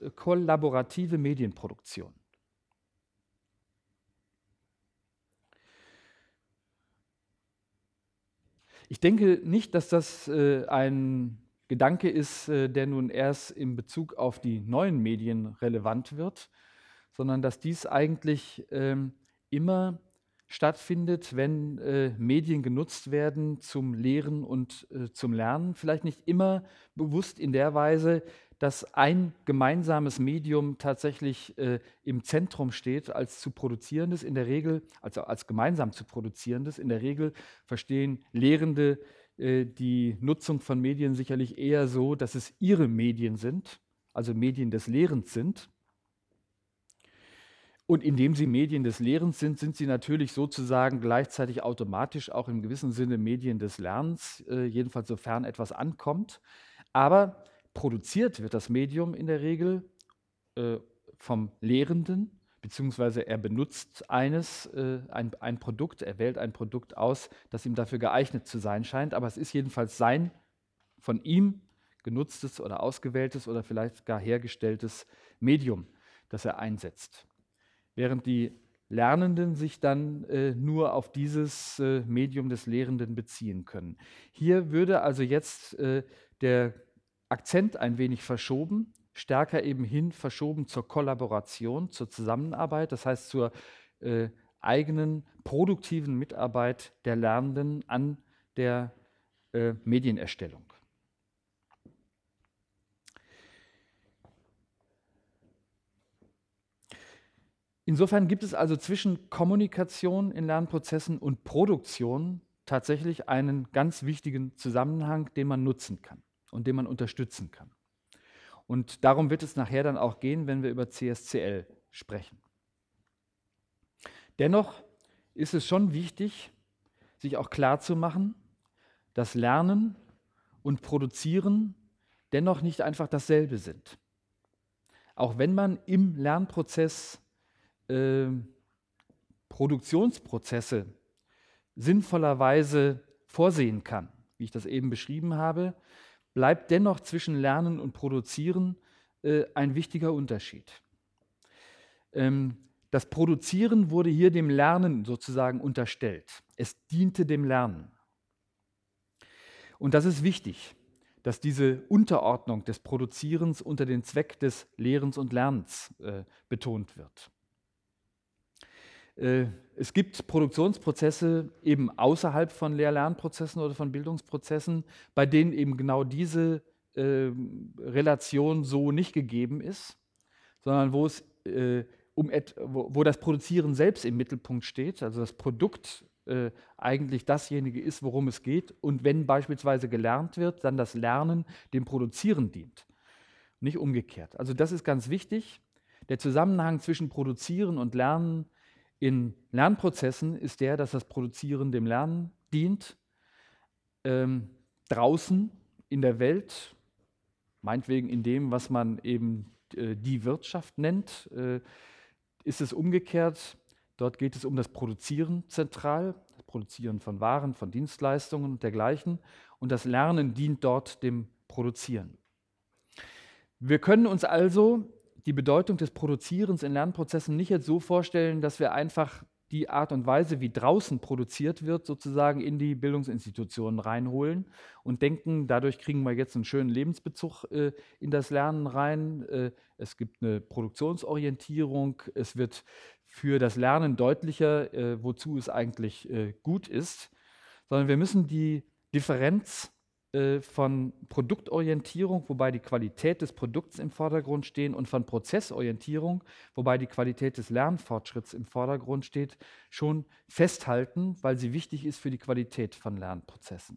kollaborative Medienproduktion. Ich denke nicht, dass das äh, ein Gedanke ist, äh, der nun erst in Bezug auf die neuen Medien relevant wird, sondern dass dies eigentlich ähm, immer stattfindet, wenn äh, Medien genutzt werden zum Lehren und äh, zum Lernen. Vielleicht nicht immer bewusst in der Weise, dass ein gemeinsames Medium tatsächlich äh, im Zentrum steht als zu produzierendes, in der Regel, also als gemeinsam zu produzierendes. In der Regel verstehen Lehrende äh, die Nutzung von Medien sicherlich eher so, dass es ihre Medien sind, also Medien des Lehrens sind. Und indem sie Medien des Lehrens sind, sind sie natürlich sozusagen gleichzeitig automatisch auch im gewissen Sinne Medien des Lernens, äh, jedenfalls sofern etwas ankommt. Aber produziert wird das Medium in der Regel äh, vom Lehrenden, beziehungsweise er benutzt eines, äh, ein, ein Produkt, er wählt ein Produkt aus, das ihm dafür geeignet zu sein scheint, aber es ist jedenfalls sein, von ihm genutztes oder ausgewähltes oder vielleicht gar hergestelltes Medium, das er einsetzt. Während die Lernenden sich dann äh, nur auf dieses äh, Medium des Lehrenden beziehen können. Hier würde also jetzt äh, der Akzent ein wenig verschoben, stärker eben hin verschoben zur Kollaboration, zur Zusammenarbeit, das heißt zur äh, eigenen produktiven Mitarbeit der Lernenden an der äh, Medienerstellung. Insofern gibt es also zwischen Kommunikation in Lernprozessen und Produktion tatsächlich einen ganz wichtigen Zusammenhang, den man nutzen kann und den man unterstützen kann. Und darum wird es nachher dann auch gehen, wenn wir über C S C L sprechen. Dennoch ist es schon wichtig, sich auch klarzumachen, dass Lernen und Produzieren dennoch nicht einfach dasselbe sind. Auch wenn man im Lernprozess äh, Produktionsprozesse sinnvollerweise vorsehen kann, wie ich das eben beschrieben habe, bleibt dennoch zwischen Lernen und Produzieren äh, ein wichtiger Unterschied. Ähm, das Produzieren wurde hier dem Lernen sozusagen unterstellt. Es diente dem Lernen. Und das ist wichtig, dass diese Unterordnung des Produzierens unter den Zweck des Lehrens und Lernens äh, betont wird. Äh, es gibt Produktionsprozesse eben außerhalb von Lehr-Lernprozessen oder von Bildungsprozessen, bei denen eben genau diese äh, Relation so nicht gegeben ist, sondern wo es äh, um et, wo, wo das Produzieren selbst im Mittelpunkt steht, also das Produkt äh, eigentlich dasjenige ist, worum es geht. Und wenn beispielsweise gelernt wird, dann das Lernen dem Produzieren dient, nicht umgekehrt. Also das ist ganz wichtig. Der Zusammenhang zwischen Produzieren und Lernen in Lernprozessen ist der, dass das Produzieren dem Lernen dient. Ähm, draußen in der Welt, meinetwegen in dem, was man eben äh, die Wirtschaft nennt, äh, ist es umgekehrt. Dort geht es um das Produzieren zentral, das Produzieren von Waren, von Dienstleistungen und dergleichen. Und das Lernen dient dort dem Produzieren. Wir können uns also die Bedeutung des Produzierens in Lernprozessen nicht jetzt so vorstellen, dass wir einfach die Art und Weise, wie draußen produziert wird, sozusagen in die Bildungsinstitutionen reinholen und denken, dadurch kriegen wir jetzt einen schönen Lebensbezug äh, in das Lernen rein. Äh, es gibt eine Produktionsorientierung, es wird für das Lernen deutlicher, äh, wozu es eigentlich äh, gut ist, sondern wir müssen die Differenz von Produktorientierung, wobei die Qualität des Produkts im Vordergrund steht, und von Prozessorientierung, wobei die Qualität des Lernfortschritts im Vordergrund steht, schon festhalten, weil sie wichtig ist für die Qualität von Lernprozessen.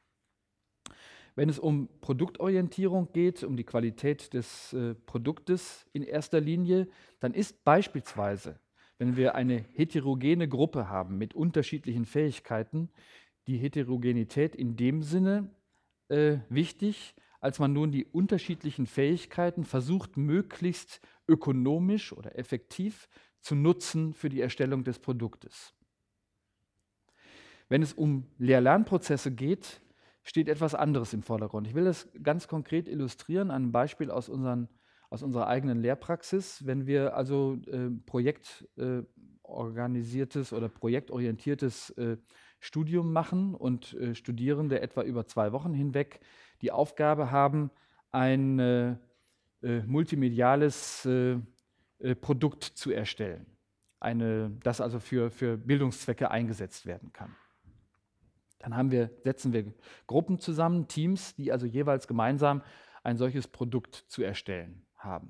Wenn es um Produktorientierung geht, um die Qualität des äh, Produktes in erster Linie, dann ist beispielsweise, wenn wir eine heterogene Gruppe haben mit unterschiedlichen Fähigkeiten, die Heterogenität in dem Sinne äh, wichtig, als man nun die unterschiedlichen Fähigkeiten versucht, möglichst ökonomisch oder effektiv zu nutzen für die Erstellung des Produktes. Wenn es um Lehr-Lernprozesse geht, steht etwas anderes im Vordergrund. Ich will das ganz konkret illustrieren an einem Beispiel aus, unseren, aus unserer eigenen Lehrpraxis. Wenn wir also äh, projektorganisiertes äh, oder projektorientiertes äh, Studium machen und äh, Studierende etwa über zwei Wochen hinweg die Aufgabe haben, ein äh, äh, multimediales äh, äh, Produkt zu erstellen, eine, das also für, für Bildungszwecke eingesetzt werden kann. Dann haben wir, setzen wir Gruppen zusammen, Teams, die also jeweils gemeinsam ein solches Produkt zu erstellen haben.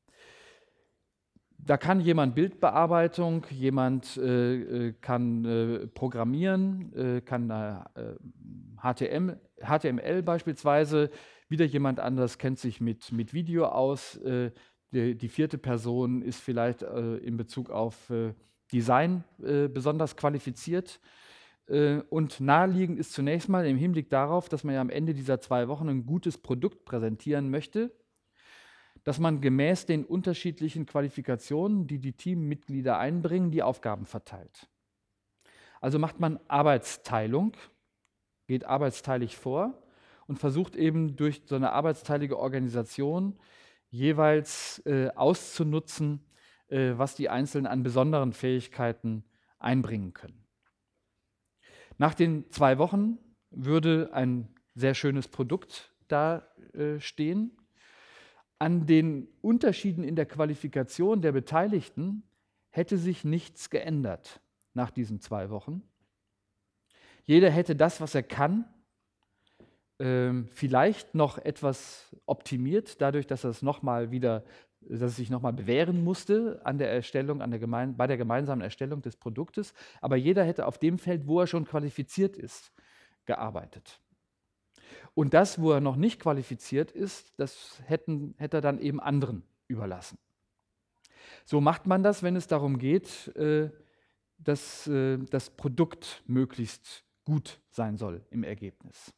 Da kann jemand Bildbearbeitung, jemand äh, kann äh, programmieren, äh, kann äh, H T M L beispielsweise, wieder jemand anderes kennt sich mit, mit Video aus, äh, die, die vierte Person ist vielleicht äh, in Bezug auf äh, Design äh, besonders qualifiziert. Äh, und naheliegend ist zunächst mal im Hinblick darauf, dass man ja am Ende dieser zwei Wochen ein gutes Produkt präsentieren möchte, dass man gemäß den unterschiedlichen Qualifikationen, die die Teammitglieder einbringen, die Aufgaben verteilt. Also macht man Arbeitsteilung, geht arbeitsteilig vor und versucht eben durch so eine arbeitsteilige Organisation jeweils äh, auszunutzen, äh, was die Einzelnen an besonderen Fähigkeiten einbringen können. Nach den zwei Wochen würde ein sehr schönes Produkt da äh, stehen. An den Unterschieden in der Qualifikation der Beteiligten hätte sich nichts geändert nach diesen zwei Wochen. Jeder hätte das, was er kann, ähm, vielleicht noch etwas optimiert, dadurch, dass er es noch mal wieder, dass es sich nochmal bewähren musste an der Erstellung, an der gemein, bei der gemeinsamen Erstellung des Produktes. Aber jeder hätte auf dem Feld, wo er schon qualifiziert ist, gearbeitet. Und das, wo er noch nicht qualifiziert ist, das hätten, hätte er dann eben anderen überlassen. So macht man das, wenn es darum geht, äh, dass äh, das Produkt möglichst gut sein soll im Ergebnis.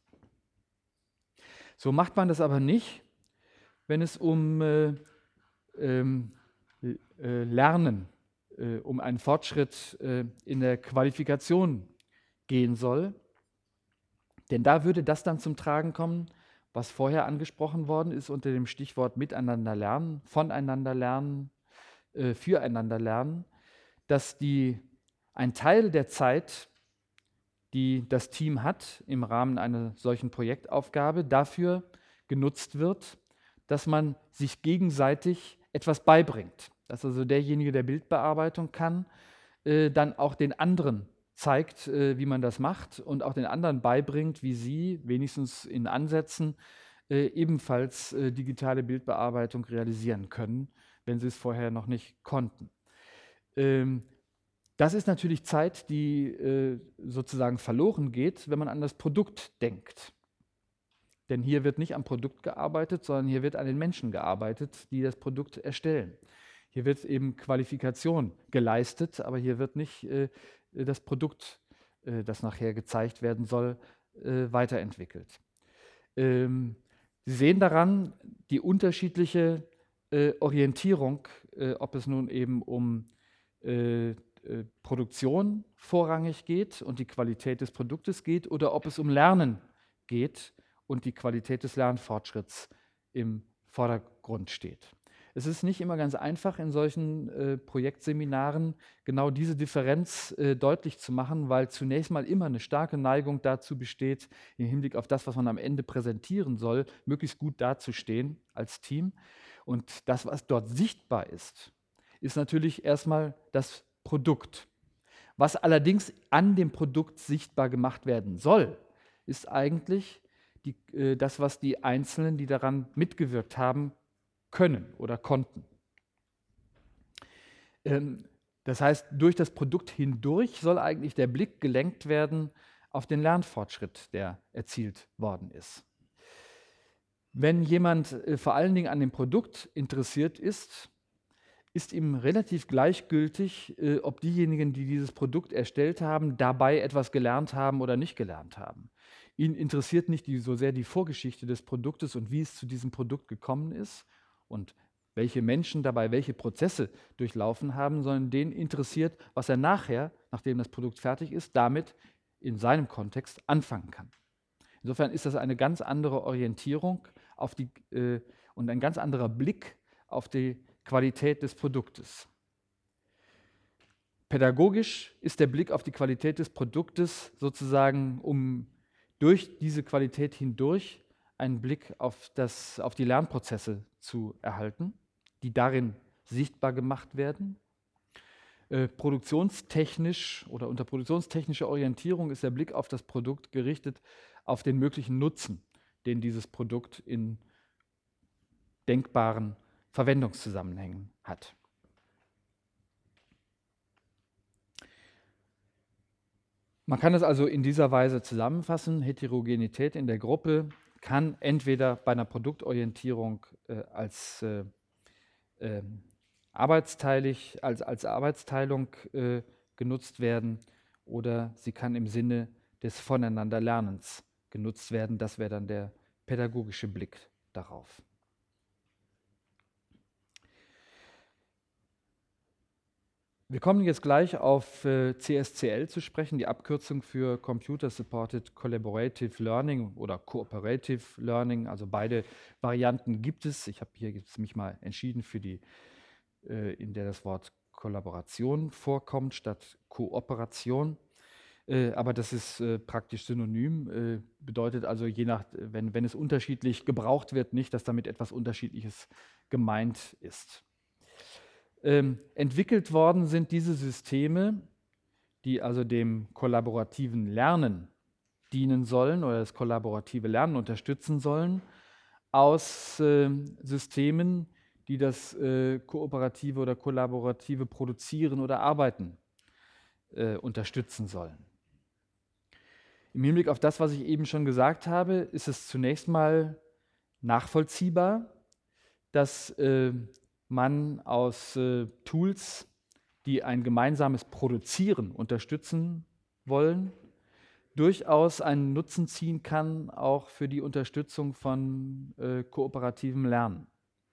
So macht man das aber nicht, wenn es um äh, ähm, äh, Lernen, äh, um einen Fortschritt äh, in der Qualifikation gehen soll. Denn da würde das dann zum Tragen kommen, was vorher angesprochen worden ist unter dem Stichwort Miteinander lernen, voneinander lernen, äh, füreinander lernen, dass die, ein Teil der Zeit, die das Team hat im Rahmen einer solchen Projektaufgabe, dafür genutzt wird, dass man sich gegenseitig etwas beibringt. Dass also derjenige, der Bildbearbeitung kann, äh, dann auch den anderen zeigt, äh, wie man das macht und auch den anderen beibringt, wie sie, wenigstens in Ansätzen, äh, ebenfalls äh, digitale Bildbearbeitung realisieren können, wenn sie es vorher noch nicht konnten. Ähm, das ist natürlich Zeit, die äh, sozusagen verloren geht, wenn man an das Produkt denkt. Denn hier wird nicht am Produkt gearbeitet, sondern hier wird an den Menschen gearbeitet, die das Produkt erstellen. Hier wird eben Qualifikation geleistet, aber hier wird nicht äh, das Produkt, äh, das nachher gezeigt werden soll, äh, weiterentwickelt. Ähm, Sie sehen daran die unterschiedliche äh, Orientierung, äh, ob es nun eben um äh, äh, Produktion vorrangig geht und die Qualität des Produktes geht oder ob es um Lernen geht und die Qualität des Lernfortschritts im Vordergrund steht. Es ist nicht immer ganz einfach, in solchen äh, Projektseminaren genau diese Differenz äh, deutlich zu machen, weil zunächst mal immer eine starke Neigung dazu besteht, im Hinblick auf das, was man am Ende präsentieren soll, möglichst gut dazustehen als Team. Und das, was dort sichtbar ist, ist natürlich erstmal das Produkt. Was allerdings an dem Produkt sichtbar gemacht werden soll, ist eigentlich die, äh, das, was die Einzelnen, die daran mitgewirkt haben, können oder konnten. Ähm, das heißt, durch das Produkt hindurch soll eigentlich der Blick gelenkt werden auf den Lernfortschritt, der erzielt worden ist. Wenn jemand äh, vor allen Dingen an dem Produkt interessiert ist, ist ihm relativ gleichgültig, äh, ob diejenigen, die dieses Produkt erstellt haben, dabei etwas gelernt haben oder nicht gelernt haben. Ihn interessiert nicht die, so sehr die Vorgeschichte des Produktes und wie es zu diesem Produkt gekommen ist und welche Menschen dabei welche Prozesse durchlaufen haben, sondern den interessiert, was er nachher, nachdem das Produkt fertig ist, damit in seinem Kontext anfangen kann. Insofern ist das eine ganz andere Orientierung auf die, äh, und ein ganz anderer Blick auf die Qualität des Produktes. Pädagogisch ist der Blick auf die Qualität des Produktes sozusagen, um durch diese Qualität hindurch einen Blick auf, das, auf die Lernprozesse zu erhalten, die darin sichtbar gemacht werden. Äh, produktionstechnisch oder unter produktionstechnischer Orientierung ist der Blick auf das Produkt gerichtet auf den möglichen Nutzen, den dieses Produkt in denkbaren Verwendungszusammenhängen hat. Man kann es also in dieser Weise zusammenfassen: Heterogenität in der Gruppe kann entweder bei einer Produktorientierung äh, als, äh, äh, arbeitsteilig, als, als Arbeitsteilung äh, genutzt werden, oder sie kann im Sinne des Voneinanderlernens genutzt werden. Das wäre dann der pädagogische Blick darauf. Wir kommen jetzt gleich auf äh, C S C L zu sprechen, die Abkürzung für Computer Supported Collaborative Learning oder Cooperative Learning. Also beide Varianten gibt es. Ich habe hier jetzt mich mal entschieden für die, äh, in der das Wort Kollaboration vorkommt statt Kooperation. Äh, aber das ist äh, praktisch synonym, äh, bedeutet also, je nach, wenn, wenn es unterschiedlich gebraucht wird, nicht, dass damit etwas Unterschiedliches gemeint ist. Ähm, entwickelt worden sind diese Systeme, die also dem kollaborativen Lernen dienen sollen oder das kollaborative Lernen unterstützen sollen, aus äh, Systemen, die das äh, kooperative oder kollaborative Produzieren oder Arbeiten äh, unterstützen sollen. Im Hinblick auf das, was ich eben schon gesagt habe, ist es zunächst mal nachvollziehbar, dass äh, man aus äh, Tools, die ein gemeinsames Produzieren unterstützen wollen, durchaus einen Nutzen ziehen kann, auch für die Unterstützung von äh, kooperativem Lernen.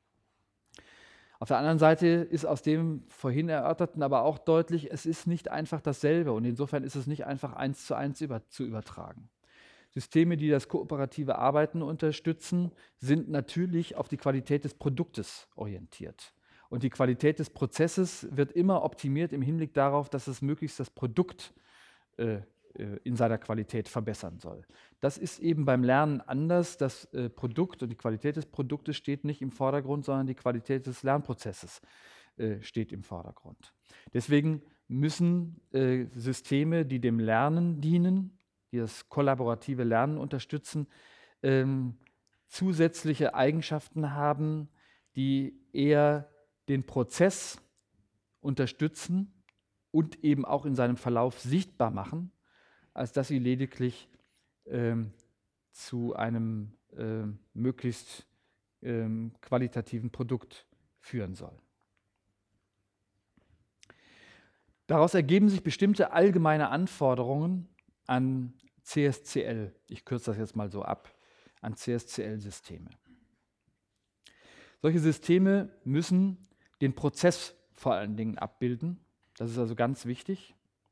Auf der anderen Seite ist aus dem vorhin Erörterten aber auch deutlich, es ist nicht einfach dasselbe, und insofern ist es nicht einfach eins zu eins über, zu übertragen. Systeme, die das kooperative Arbeiten unterstützen, sind natürlich auf die Qualität des Produktes orientiert. Und die Qualität des Prozesses wird immer optimiert im Hinblick darauf, dass es möglichst das Produkt äh, in seiner Qualität verbessern soll. Das ist eben beim Lernen anders. Das äh, Produkt und die Qualität des Produktes steht nicht im Vordergrund, sondern die Qualität des Lernprozesses äh, steht im Vordergrund. Deswegen müssen äh, Systeme, die dem Lernen dienen, die das kollaborative Lernen unterstützen, ähm, zusätzliche Eigenschaften haben, die eher den Prozess unterstützen und eben auch in seinem Verlauf sichtbar machen, als dass sie lediglich ähm, zu einem äh, möglichst ähm, qualitativen Produkt führen soll. Daraus ergeben sich bestimmte allgemeine Anforderungen an C S C L, ich kürze das jetzt mal so ab, an C S C L-Systeme. Solche Systeme müssen den Prozess vor allen Dingen abbilden. Das ist also ganz wichtig.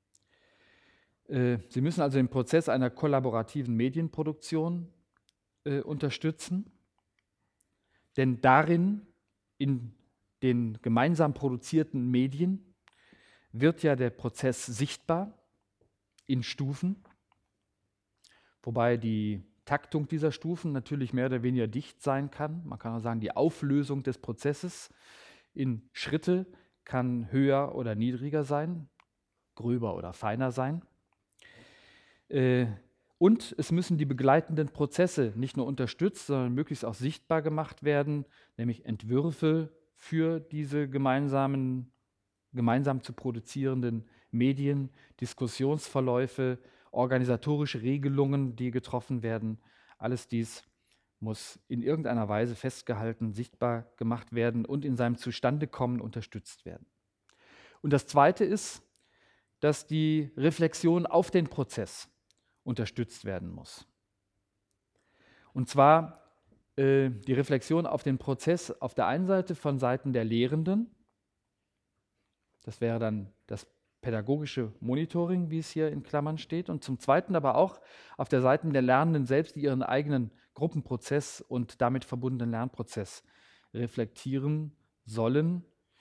Sie müssen also den Prozess einer kollaborativen Medienproduktion äh, unterstützen, denn darin, in den gemeinsam produzierten Medien, wird ja der Prozess sichtbar in Stufen, wobei die Taktung dieser Stufen natürlich mehr oder weniger dicht sein kann. Man kann auch sagen, die Auflösung des Prozesses in Schritte kann höher oder niedriger sein, gröber oder feiner sein. Äh, und es müssen die begleitenden Prozesse nicht nur unterstützt, sondern möglichst auch sichtbar gemacht werden, nämlich Entwürfe für diese gemeinsamen, gemeinsam zu produzierenden Medien, Diskussionsverläufe, organisatorische Regelungen, die getroffen werden. Alles dies muss in irgendeiner Weise festgehalten, sichtbar gemacht werden und in seinem Zustandekommen unterstützt werden. Und das Zweite ist, dass die Reflexion auf den Prozess unterstützt werden muss. Und zwar äh, die Reflexion auf den Prozess auf der einen Seite von Seiten der Lehrenden, das wäre dann das pädagogische Monitoring, wie es hier in Klammern steht, und zum Zweiten aber auch auf der Seite der Lernenden selbst, die ihren eigenen Gruppenprozess und damit verbundenen Lernprozess reflektieren sollen,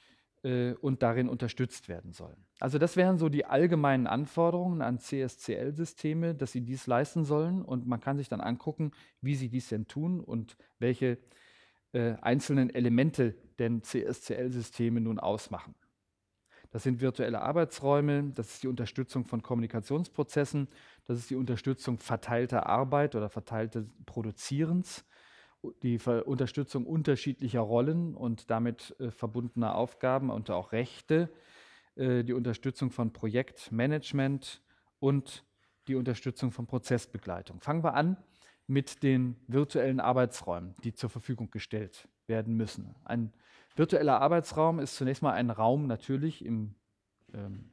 äh, und darin unterstützt werden sollen. Also das wären so die allgemeinen Anforderungen an C S C L-Systeme, dass sie dies leisten sollen. Und man kann sich dann angucken, wie sie dies denn tun und welche äh, einzelnen Elemente denn C S C L-Systeme nun ausmachen. Das sind virtuelle Arbeitsräume, das ist die Unterstützung von Kommunikationsprozessen, das ist die Unterstützung verteilter Arbeit oder verteiltes Produzierens, die Ver Unterstützung unterschiedlicher Rollen und damit äh, verbundener Aufgaben und auch Rechte, äh, die Unterstützung von Projektmanagement und die Unterstützung von Prozessbegleitung. Fangen wir an mit den virtuellen Arbeitsräumen, die zur Verfügung gestellt werden müssen. Ein virtueller Arbeitsraum ist zunächst mal ein Raum natürlich im, ähm,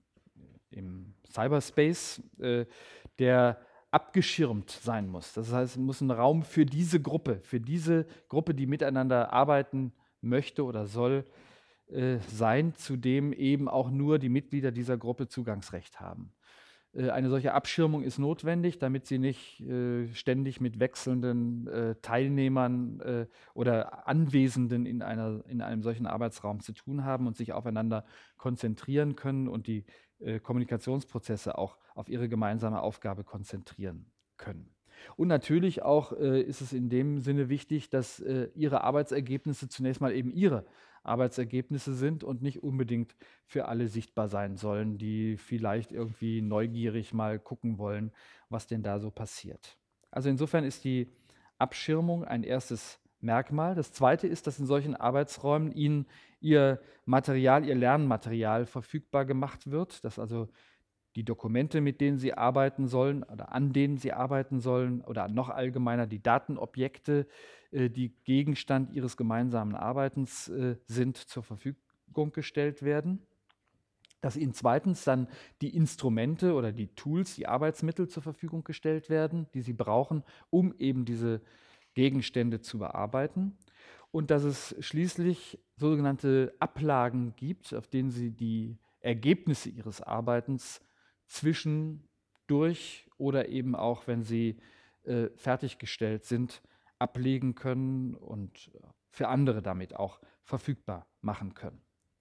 im Cyberspace, äh, der abgeschirmt sein muss. Das heißt, es muss ein Raum für diese Gruppe, für diese Gruppe, die miteinander arbeiten möchte oder soll, äh, sein, zu dem eben auch nur die Mitglieder dieser Gruppe Zugangsrecht haben. Äh, eine solche Abschirmung ist notwendig, damit sie nicht äh, ständig mit wechselnden äh, Teilnehmern äh, oder Anwesenden in, einer, in einem solchen Arbeitsraum zu tun haben und sich aufeinander konzentrieren können und die äh, Kommunikationsprozesse auch auf ihre gemeinsame Aufgabe konzentrieren können. Und natürlich auch äh, ist es in dem Sinne wichtig, dass äh, ihre Arbeitsergebnisse zunächst mal eben ihre Arbeitsergebnisse sind und nicht unbedingt für alle sichtbar sein sollen, die vielleicht irgendwie neugierig mal gucken wollen, was denn da so passiert. Also insofern ist die Abschirmung ein erstes Merkmal. Das zweite ist, dass in solchen Arbeitsräumen ihnen ihr Material, ihr Lernmaterial verfügbar gemacht wird, dass also die Dokumente, mit denen sie arbeiten sollen oder an denen sie arbeiten sollen oder noch allgemeiner die Datenobjekte, äh, die Gegenstand ihres gemeinsamen Arbeitens äh, sind, zur Verfügung gestellt werden. Dass ihnen zweitens dann die Instrumente oder die Tools, die Arbeitsmittel zur Verfügung gestellt werden, die sie brauchen, um eben diese Gegenstände zu bearbeiten. Und dass es schließlich sogenannte Ablagen gibt, auf denen sie die Ergebnisse ihres Arbeitens zwischendurch oder eben auch, wenn sie äh, fertiggestellt sind, ablegen können und für andere damit auch verfügbar machen können.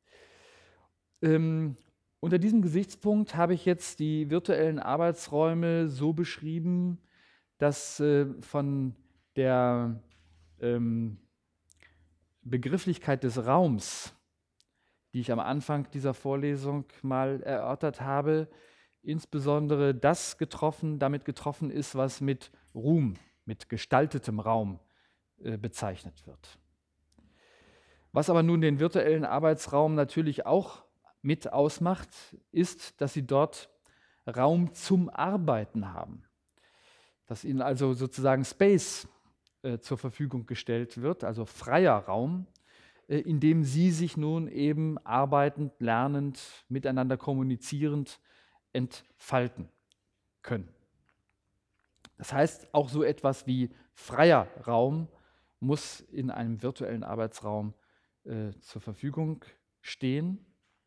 Ähm, unter diesem Gesichtspunkt habe ich jetzt die virtuellen Arbeitsräume so beschrieben, dass äh, von der ähm, Begrifflichkeit des Raums, die ich am Anfang dieser Vorlesung mal erörtert habe, insbesondere das getroffen, damit getroffen ist, was mit Room, mit gestaltetem Raum äh, bezeichnet wird. Was aber nun den virtuellen Arbeitsraum natürlich auch mit ausmacht, ist, dass sie dort Raum zum Arbeiten haben. Dass ihnen also sozusagen Space äh, zur Verfügung gestellt wird, also freier Raum, äh, in dem sie sich nun eben arbeitend, lernend, miteinander kommunizierend entfalten können. Das heißt, auch so etwas wie freier Raum muss in einem virtuellen Arbeitsraum äh, zur Verfügung stehen.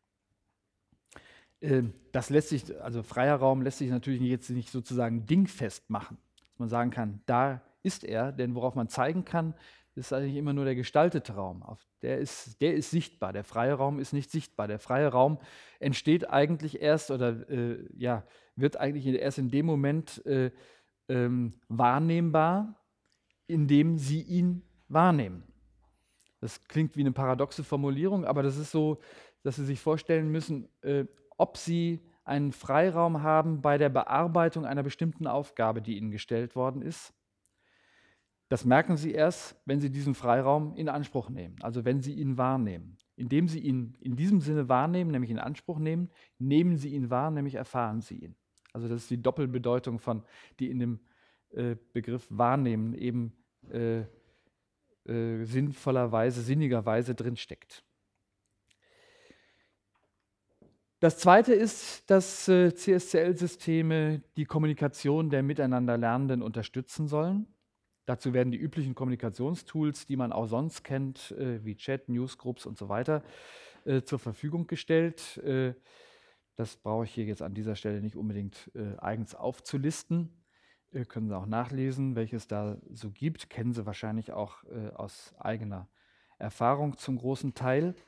Äh, das lässt sich, also freier Raum lässt sich natürlich jetzt nicht sozusagen dingfest machen, dass man sagen kann, da ist er, denn worauf man zeigen kann, ist eigentlich immer nur der gestaltete Raum. Auf der, ist, der ist sichtbar, der freie Raum ist nicht sichtbar. Der freie Raum entsteht eigentlich erst oder äh, ja, wird eigentlich erst in dem Moment äh, ähm, wahrnehmbar, indem Sie ihn wahrnehmen. Das klingt wie eine paradoxe Formulierung, aber das ist so, dass Sie sich vorstellen müssen, äh, ob Sie einen Freiraum haben bei der Bearbeitung einer bestimmten Aufgabe, die Ihnen gestellt worden ist. Das merken Sie erst, wenn Sie diesen Freiraum in Anspruch nehmen, also wenn Sie ihn wahrnehmen. Indem Sie ihn in diesem Sinne wahrnehmen, nämlich in Anspruch nehmen, nehmen Sie ihn wahr, nämlich erfahren Sie ihn. Also das ist die Doppelbedeutung von, die in dem äh, Begriff wahrnehmen eben äh, äh, sinnvollerweise, sinnigerweise drinsteckt. Das Zweite ist, dass äh, C S C L-Systeme die Kommunikation der miteinander Lernenden unterstützen sollen. Dazu werden die üblichen Kommunikationstools, die man auch sonst kennt, äh, wie Chat, Newsgroups und so weiter, äh, zur Verfügung gestellt. Äh, das brauche ich hier jetzt an dieser Stelle nicht unbedingt äh, eigens aufzulisten. Äh, können Sie auch nachlesen, welches da so gibt. Kennen Sie wahrscheinlich auch äh, aus eigener Erfahrung zum großen Teil.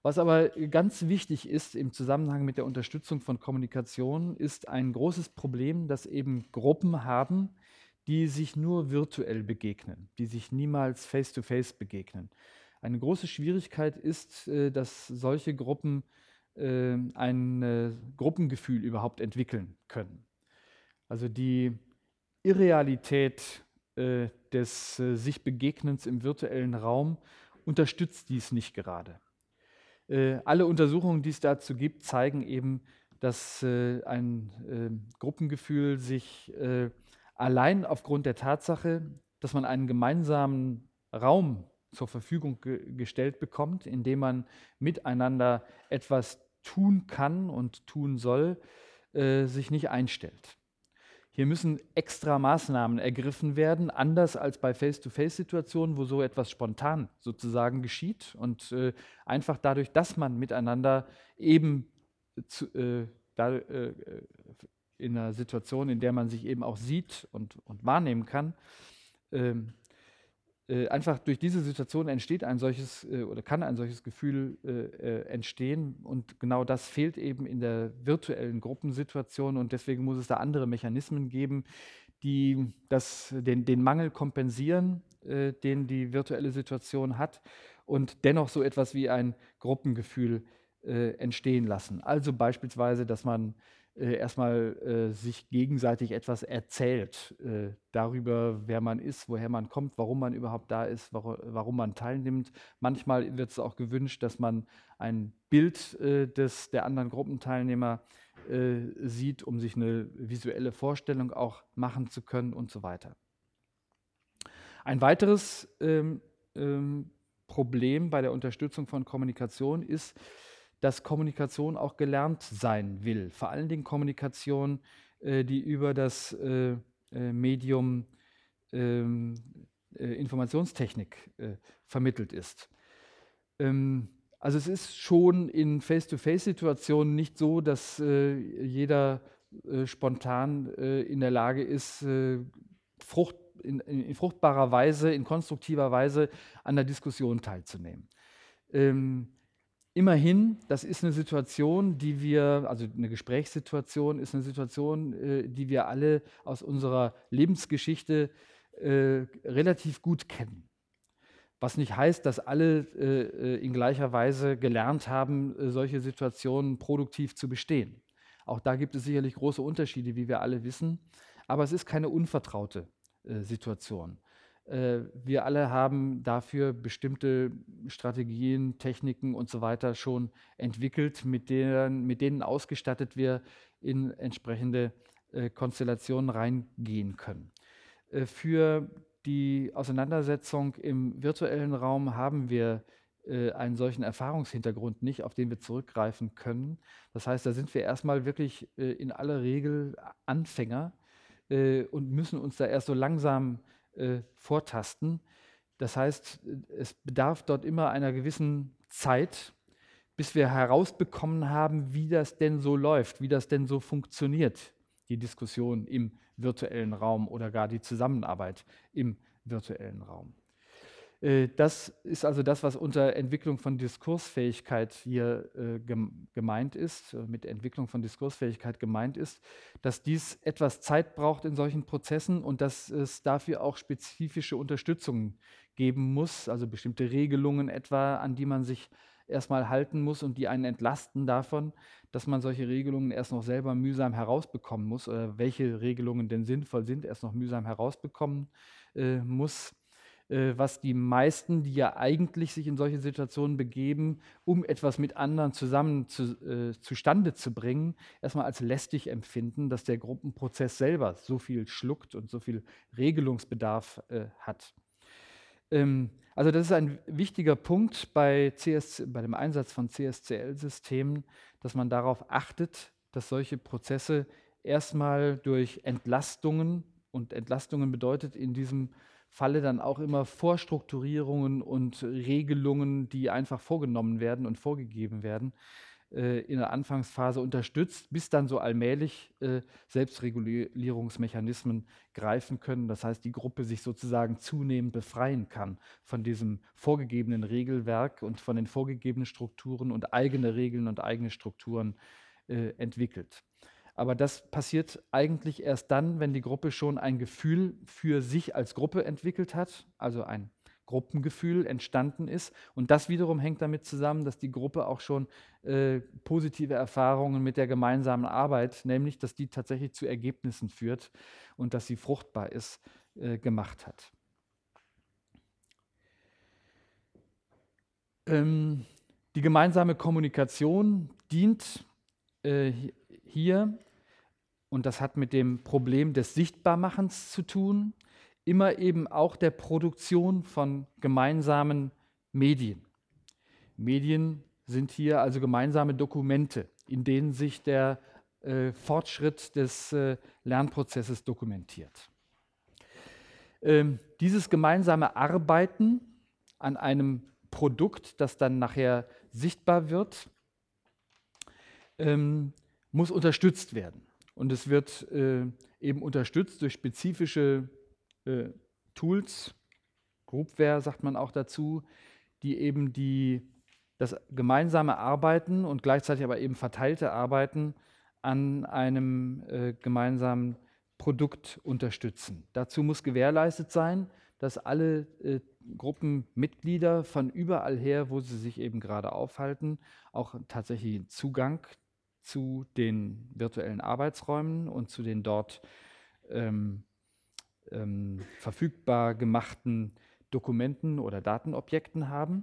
Was aber ganz wichtig ist im Zusammenhang mit der Unterstützung von Kommunikation, ist ein großes Problem, dass eben Gruppen haben, die sich nur virtuell begegnen, die sich niemals face-to-face begegnen. Eine große Schwierigkeit ist, äh, dass solche Gruppen äh, ein äh, Gruppengefühl überhaupt entwickeln können. Also die Irrealität äh, des äh, sich Begegnens im virtuellen Raum unterstützt dies nicht gerade. Äh, alle Untersuchungen, die es dazu gibt, zeigen eben, dass äh, ein äh, Gruppengefühl sich äh, allein aufgrund der Tatsache, dass man einen gemeinsamen Raum zur Verfügung ge gestellt bekommt, in dem man miteinander etwas tun kann und tun soll, äh, sich nicht einstellt. Hier müssen extra Maßnahmen ergriffen werden, anders als bei Face-to-Face-Situationen, wo so etwas spontan sozusagen geschieht und äh, einfach dadurch, dass man miteinander eben zu, äh, da, äh, in einer Situation, in der man sich eben auch sieht und, und wahrnehmen kann, ähm, äh, einfach durch diese Situation entsteht ein solches äh, oder kann ein solches Gefühl äh, äh, entstehen, und genau das fehlt eben in der virtuellen Gruppensituation, und deswegen muss es da andere Mechanismen geben, die das, den, den Mangel kompensieren, äh, den die virtuelle Situation hat, und dennoch so etwas wie ein Gruppengefühl äh, entstehen lassen. Also beispielsweise, dass man äh, erstmal äh, sich gegenseitig etwas erzählt äh, darüber, wer man ist, woher man kommt, warum man überhaupt da ist, warum, warum man teilnimmt. Manchmal wird es auch gewünscht, dass man ein Bild äh, des, der anderen Gruppenteilnehmer äh, sieht, um sich eine visuelle Vorstellung auch machen zu können und so weiter. Ein weiteres ähm, ähm, Problem bei der Unterstützung von Kommunikation ist, dass Kommunikation auch gelernt sein will. Vor allen Dingen Kommunikation, äh, die über das äh, äh, Medium ähm, äh, Informationstechnik äh, vermittelt ist. Ähm, also es ist schon in Face-to-Face-Situationen nicht so, dass äh, jeder äh, spontan äh, in der Lage ist, äh, Frucht, in, in, in fruchtbarer Weise, in konstruktiver Weise an der Diskussion teilzunehmen. Ähm, Immerhin, das ist eine Situation, die wir, also eine Gesprächssituation ist eine Situation, äh, die wir alle aus unserer Lebensgeschichte äh, relativ gut kennen. Was nicht heißt, dass alle äh, äh, in gleicher Weise gelernt haben, äh, solche Situationen produktiv zu bestehen. Auch da gibt es sicherlich große Unterschiede, wie wir alle wissen, aber es ist keine unvertraute äh, Situation. Äh, wir alle haben dafür bestimmte Strategien, Techniken und so weiter schon entwickelt, mit denen, mit denen ausgestattet wir in entsprechende äh, Konstellationen reingehen können. Äh, für die Auseinandersetzung im virtuellen Raum haben wir äh, einen solchen Erfahrungshintergrund nicht, auf den wir zurückgreifen können. Das heißt, da sind wir erstmal wirklich äh, in aller Regel Anfänger äh, und müssen uns da erst so langsam äh, vortasten. Das heißt, es bedarf dort immer einer gewissen Zeit, bis wir herausbekommen haben, wie das denn so läuft, wie das denn so funktioniert, die Diskussion im virtuellen Raum oder gar die Zusammenarbeit im virtuellen Raum. Äh, Das ist also das, was unter Entwicklung von Diskursfähigkeit hier äh, gem gemeint ist, äh, mit Entwicklung von Diskursfähigkeit gemeint ist, dass dies etwas Zeit braucht in solchen Prozessen und dass es dafür auch spezifische Unterstützung geben muss, also bestimmte Regelungen etwa, an die man sich erstmal halten muss und die einen entlasten davon, dass man solche Regelungen erst noch selber mühsam herausbekommen muss, oder welche Regelungen denn sinnvoll sind, erst noch mühsam herausbekommen äh, muss, äh, was die meisten, die ja eigentlich sich in solche Situationen begeben, um etwas mit anderen zusammen zu, äh, zustande zu bringen, erstmal als lästig empfinden, dass der Gruppenprozess selber so viel schluckt und so viel Regelungsbedarf äh, hat. Ähm, also das ist ein wichtiger Punkt bei, C S, bei dem Einsatz von C S C L-Systemen, dass man darauf achtet, dass solche Prozesse erstmal durch Entlastungen, und Entlastungen bedeutet in diesem Falle dann auch immer Vorstrukturierungen und Regelungen, die einfach vorgenommen werden und vorgegeben werden, äh, in der Anfangsphase unterstützt, bis dann so allmählich äh, Selbstregulierungsmechanismen greifen können. Das heißt, die Gruppe sich sozusagen zunehmend befreien kann von diesem vorgegebenen Regelwerk und von den vorgegebenen Strukturen und eigene Regeln und eigene Strukturen äh, entwickelt. Aber das passiert eigentlich erst dann, wenn die Gruppe schon ein Gefühl für sich als Gruppe entwickelt hat, also ein Gruppengefühl entstanden ist. Und das wiederum hängt damit zusammen, dass die Gruppe auch schon äh, positive Erfahrungen mit der gemeinsamen Arbeit, nämlich dass die tatsächlich zu Ergebnissen führt und dass sie fruchtbar ist, äh, gemacht hat. Ähm, die gemeinsame Kommunikation dient äh, hier, und das hat mit dem Problem des Sichtbarmachens zu tun, immer eben auch der Produktion von gemeinsamen Medien. Medien sind hier also gemeinsame Dokumente, in denen sich der äh, Fortschritt des äh, Lernprozesses dokumentiert. Ähm, dieses gemeinsame Arbeiten an einem Produkt, das dann nachher sichtbar wird, ähm, muss unterstützt werden. Und es wird äh, eben unterstützt durch spezifische äh, Tools, Groupware sagt man auch dazu, die eben die, das gemeinsame Arbeiten und gleichzeitig aber eben verteilte Arbeiten an einem äh, gemeinsamen Produkt unterstützen. Dazu muss gewährleistet sein, dass alle äh, Gruppenmitglieder von überall her, wo sie sich eben gerade aufhalten, auch tatsächlich Zugang zu den virtuellen Arbeitsräumen und zu den dort ähm, ähm, verfügbar gemachten Dokumenten oder Datenobjekten haben.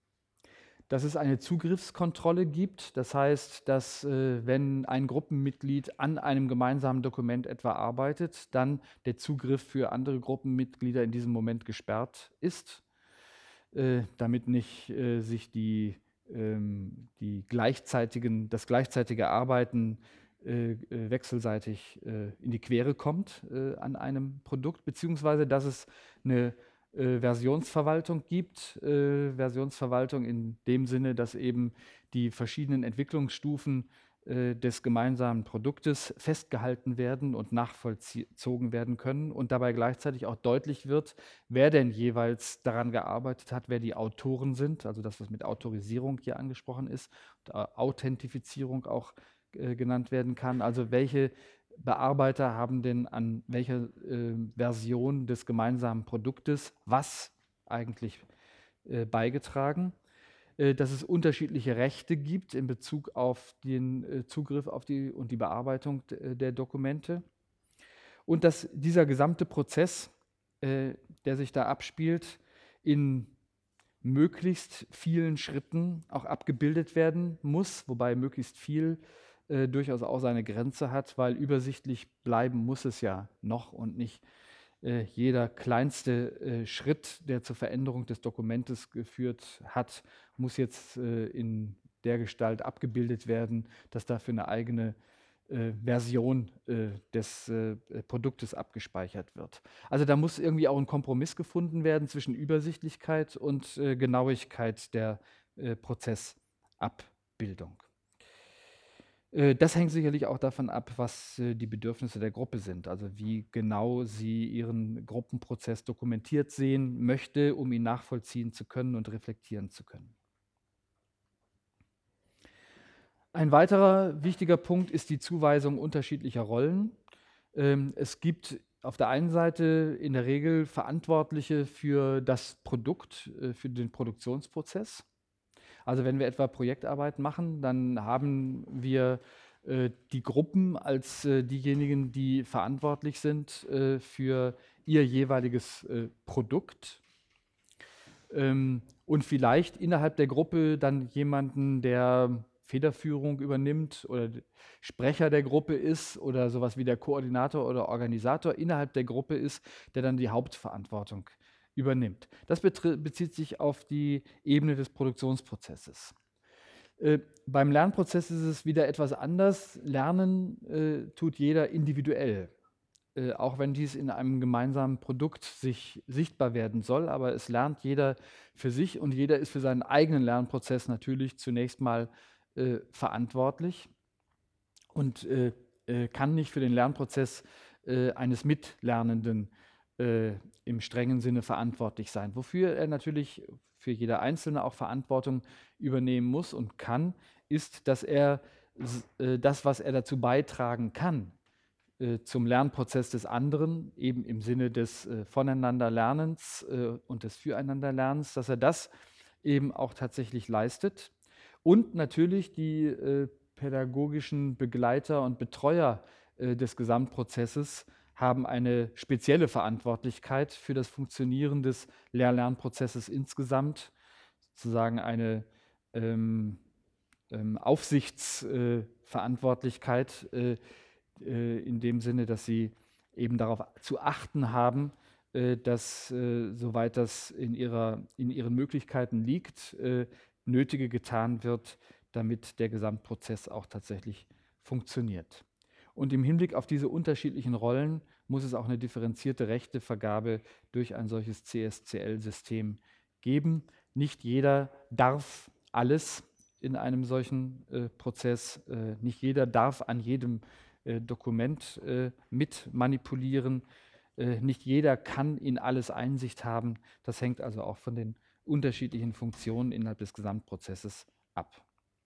Dass es eine Zugriffskontrolle gibt, das heißt, dass äh, wenn ein Gruppenmitglied an einem gemeinsamen Dokument etwa arbeitet, dann der Zugriff für andere Gruppenmitglieder in diesem Moment gesperrt ist, äh, damit nicht äh, sich die, ähm, die gleichzeitigen, das gleichzeitige Arbeiten äh, äh, wechselseitig äh, in die Quere kommt äh, an einem Produkt, beziehungsweise dass es eine äh, Versionsverwaltung gibt. Äh, Versionsverwaltung in dem Sinne, dass eben die verschiedenen Entwicklungsstufen äh, des gemeinsamen Produktes festgehalten werden und nachvollzogen werden können und dabei gleichzeitig auch deutlich wird, wer denn jeweils daran gearbeitet hat, wer die Autoren sind, also das, was mit Autorisierung hier angesprochen ist, und Authentifizierung auch äh, genannt werden kann, also welche Bearbeiter haben denn an welcher äh, Version des gemeinsamen Produktes was eigentlich äh, beigetragen, äh, dass es unterschiedliche Rechte gibt in Bezug auf den äh, Zugriff auf die und die Bearbeitung äh, der Dokumente und dass dieser gesamte Prozess, äh, der sich da abspielt, in möglichst vielen Schritten auch abgebildet werden muss, wobei möglichst viel äh, durchaus auch seine Grenze hat, weil übersichtlich bleiben muss es ja noch und nicht äh, jeder kleinste äh, Schritt, der zur Veränderung des Dokumentes geführt hat, muss jetzt äh, in der Gestalt abgebildet werden, dass dafür eine eigene äh, Version äh, des äh, Produktes abgespeichert wird. Also da muss irgendwie auch ein Kompromiss gefunden werden zwischen Übersichtlichkeit und äh, Genauigkeit der äh, Prozessabbildung. Äh, das hängt sicherlich auch davon ab, was äh, die Bedürfnisse der Gruppe sind, also wie genau sie ihren Gruppenprozess dokumentiert sehen möchte, um ihn nachvollziehen zu können und reflektieren zu können. Ein weiterer wichtiger Punkt ist die Zuweisung unterschiedlicher Rollen. Ähm, es gibt auf der einen Seite in der Regel Verantwortliche für das Produkt, äh, für den Produktionsprozess. Also wenn wir etwa Projektarbeit machen, dann haben wir äh, die Gruppen als äh, diejenigen, die verantwortlich sind äh, für ihr jeweiliges äh, Produkt. Ähm, und vielleicht innerhalb der Gruppe dann jemanden, der Federführung übernimmt oder Sprecher der Gruppe ist oder sowas wie der Koordinator oder Organisator innerhalb der Gruppe ist, der dann die Hauptverantwortung übernimmt. Das bezieht sich auf die Ebene des Produktionsprozesses. Äh, beim Lernprozess ist es wieder etwas anders. Lernen äh, tut jeder individuell. Äh, auch wenn dies in einem gemeinsamen Produkt sich sichtbar werden soll, aber es lernt jeder für sich und jeder ist für seinen eigenen Lernprozess natürlich zunächst mal äh, verantwortlich und äh, äh, kann nicht für den Lernprozess äh, eines Mitlernenden äh, im strengen Sinne verantwortlich sein. Wofür er natürlich für jeder Einzelne auch Verantwortung übernehmen muss und kann, ist, dass er äh, das, was er dazu beitragen kann, äh, zum Lernprozess des anderen, eben im Sinne des äh, Voneinanderlernens äh, und des Füreinanderlernens, dass er das eben auch tatsächlich leistet. Und natürlich die äh, pädagogischen Begleiter und Betreuer äh, des Gesamtprozesses haben eine spezielle Verantwortlichkeit für das Funktionieren des Lehr-Lernprozesses insgesamt, sozusagen eine ähm, ähm, Aufsichtsverantwortlichkeit äh, äh, in dem Sinne, dass sie eben darauf zu achten haben, äh, dass, äh, soweit das in, ihrer, in ihren Möglichkeiten liegt, äh, Nötige getan wird, damit der Gesamtprozess auch tatsächlich funktioniert. Und im Hinblick auf diese unterschiedlichen Rollen muss es auch eine differenzierte Rechtevergabe durch ein solches C S C L-System geben. Nicht jeder darf alles in einem solchen äh, Prozess. Äh, nicht jeder darf an jedem äh, Dokument äh, mit manipulieren. Äh, nicht jeder kann in alles Einsicht haben. Das hängt also auch von den unterschiedlichen Funktionen innerhalb des Gesamtprozesses ab.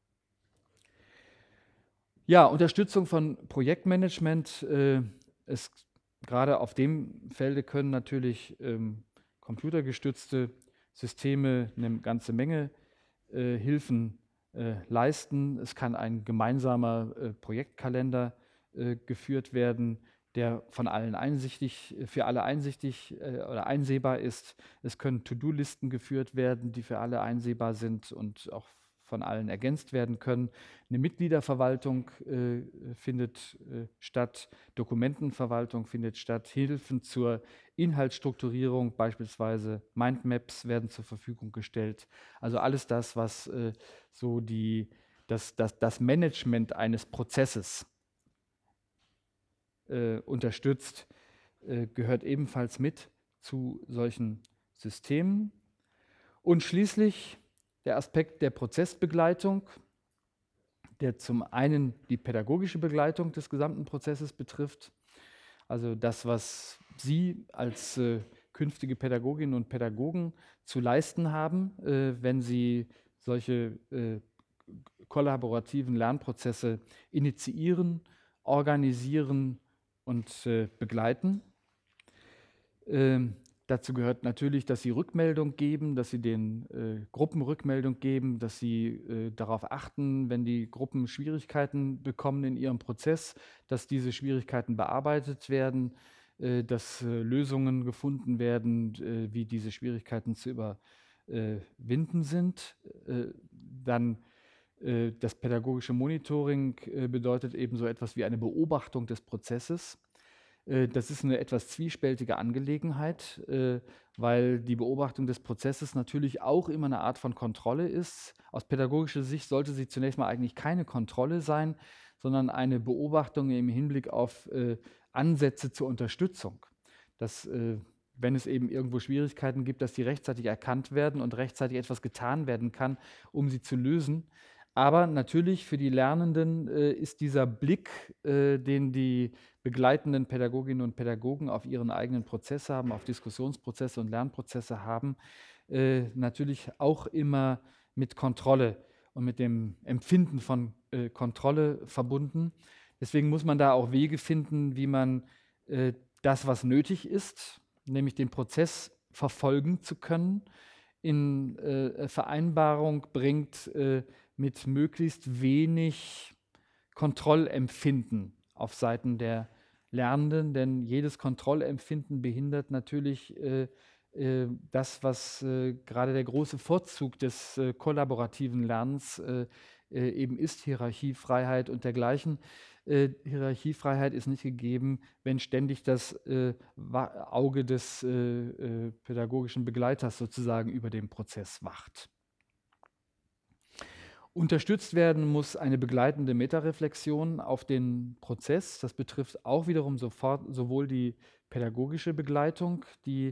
Ja, Unterstützung von Projektmanagement. Äh, es, gerade auf dem Felde können natürlich ähm, computergestützte Systeme eine ganze Menge äh, Hilfen äh, leisten. Es kann ein gemeinsamer äh, Projektkalender äh, geführt werden, der von allen einsichtig, für alle einsichtig äh, oder einsehbar ist. Es können To-Do-Listen geführt werden, die für alle einsehbar sind und auch von allen ergänzt werden können. Eine Mitgliederverwaltung äh, findet äh, statt, Dokumentenverwaltung findet statt, Hilfen zur Inhaltsstrukturierung, beispielsweise Mindmaps, werden zur Verfügung gestellt. Also alles das, was äh, so die, das, das, das Management eines Prozesses äh, unterstützt, äh, gehört ebenfalls mit zu solchen Systemen. Und schließlich der Aspekt der Prozessbegleitung, der zum einen die pädagogische Begleitung des gesamten Prozesses betrifft, also das, was Sie als äh, künftige Pädagoginnen und Pädagogen zu leisten haben, äh, wenn Sie solche äh, kollaborativen Lernprozesse initiieren, organisieren und äh, begleiten. Ähm, dazu gehört natürlich, dass Sie Rückmeldung geben, dass Sie den äh, Gruppen Rückmeldung geben, dass Sie äh, darauf achten, wenn die Gruppen Schwierigkeiten bekommen in ihrem Prozess, dass diese Schwierigkeiten bearbeitet werden, äh, dass äh, Lösungen gefunden werden, äh, wie diese Schwierigkeiten zu überwinden sind. Äh, dann äh, das pädagogische Monitoring äh, bedeutet eben so etwas wie eine Beobachtung des Prozesses. Äh, Das ist eine etwas zwiespältige Angelegenheit, äh, weil die Beobachtung des Prozesses natürlich auch immer eine Art von Kontrolle ist. Aus pädagogischer Sicht sollte sie zunächst mal eigentlich keine Kontrolle sein, sondern eine Beobachtung im Hinblick auf äh, Ansätze zur Unterstützung. Dass, äh, wenn es eben irgendwo Schwierigkeiten gibt, dass die rechtzeitig erkannt werden und rechtzeitig etwas getan werden kann, um sie zu lösen. Aber natürlich für die Lernenden äh, ist dieser Blick, äh, den die begleitenden Pädagoginnen und Pädagogen auf ihren eigenen Prozess haben, auf Diskussionsprozesse und Lernprozesse haben, äh, natürlich auch immer mit Kontrolle und mit dem Empfinden von äh, Kontrolle verbunden. Deswegen muss man da auch Wege finden, wie man äh, das, was nötig ist, nämlich den Prozess verfolgen zu können, in äh, Vereinbarung bringt äh, mit möglichst wenig Kontrollempfinden auf Seiten der Lernenden, denn jedes Kontrollempfinden behindert natürlich äh, äh, das, was äh, gerade der große Vorzug des äh, kollaborativen Lernens äh, äh, eben ist, Hierarchiefreiheit und dergleichen. Äh, Hierarchiefreiheit ist nicht gegeben, wenn ständig das äh, Auge des äh, äh, pädagogischen Begleiters sozusagen über dem Prozess wacht. Unterstützt werden muss eine begleitende Metareflexion auf den Prozess. Das betrifft auch wiederum sofort sowohl die pädagogische Begleitung, die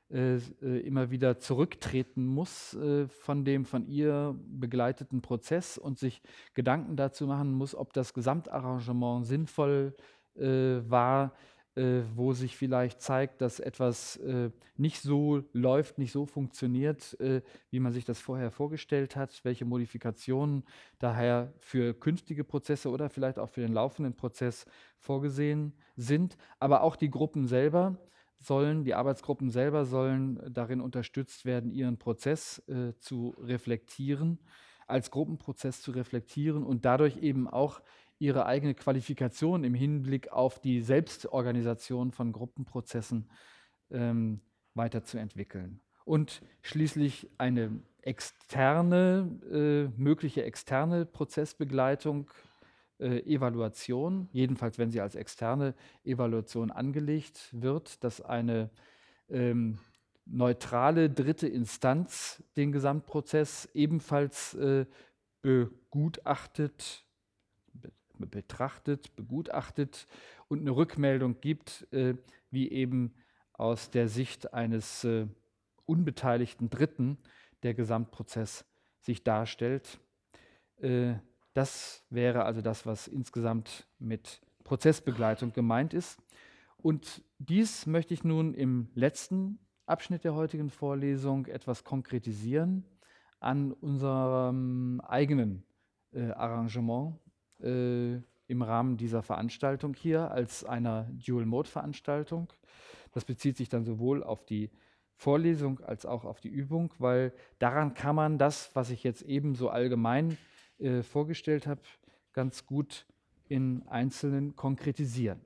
äh, äh, immer wieder zurücktreten muss äh, von dem von ihr begleiteten Prozess und sich Gedanken dazu machen muss, ob das Gesamtarrangement sinnvoll äh, war, äh, wo sich vielleicht zeigt, dass etwas äh, nicht so läuft, nicht so funktioniert, äh, wie man sich das vorher vorgestellt hat, welche Modifikationen daher für künftige Prozesse oder vielleicht auch für den laufenden Prozess vorgesehen sind, aber auch die Gruppen selber sollen, die Arbeitsgruppen selber sollen darin unterstützt werden, ihren Prozess äh, zu reflektieren, als Gruppenprozess zu reflektieren und dadurch eben auch ihre eigene Qualifikation im Hinblick auf die Selbstorganisation von Gruppenprozessen ähm, weiterzuentwickeln. Und schließlich eine externe, äh, mögliche externe Prozessbegleitung, äh, Evaluation, jedenfalls wenn sie als externe Evaluation angelegt wird, dass eine ähm, neutrale dritte Instanz den Gesamtprozess ebenfalls äh, begutachtet, be betrachtet, begutachtet und eine Rückmeldung gibt, äh, wie eben aus der Sicht eines äh, unbeteiligten Dritten der Gesamtprozess sich darstellt. Äh, das wäre also das, was insgesamt mit Prozessbegleitung gemeint ist. Und dies möchte ich nun im letzten Abschnitt der heutigen Vorlesung etwas konkretisieren an unserem eigenen äh, Arrangement äh, im Rahmen dieser Veranstaltung hier als einer Dual-Mode-Veranstaltung. Das bezieht sich dann sowohl auf die Vorlesung als auch auf die Übung, weil daran kann man das, was ich jetzt eben so allgemein äh, vorgestellt habe, ganz gut in Einzelnen konkretisieren.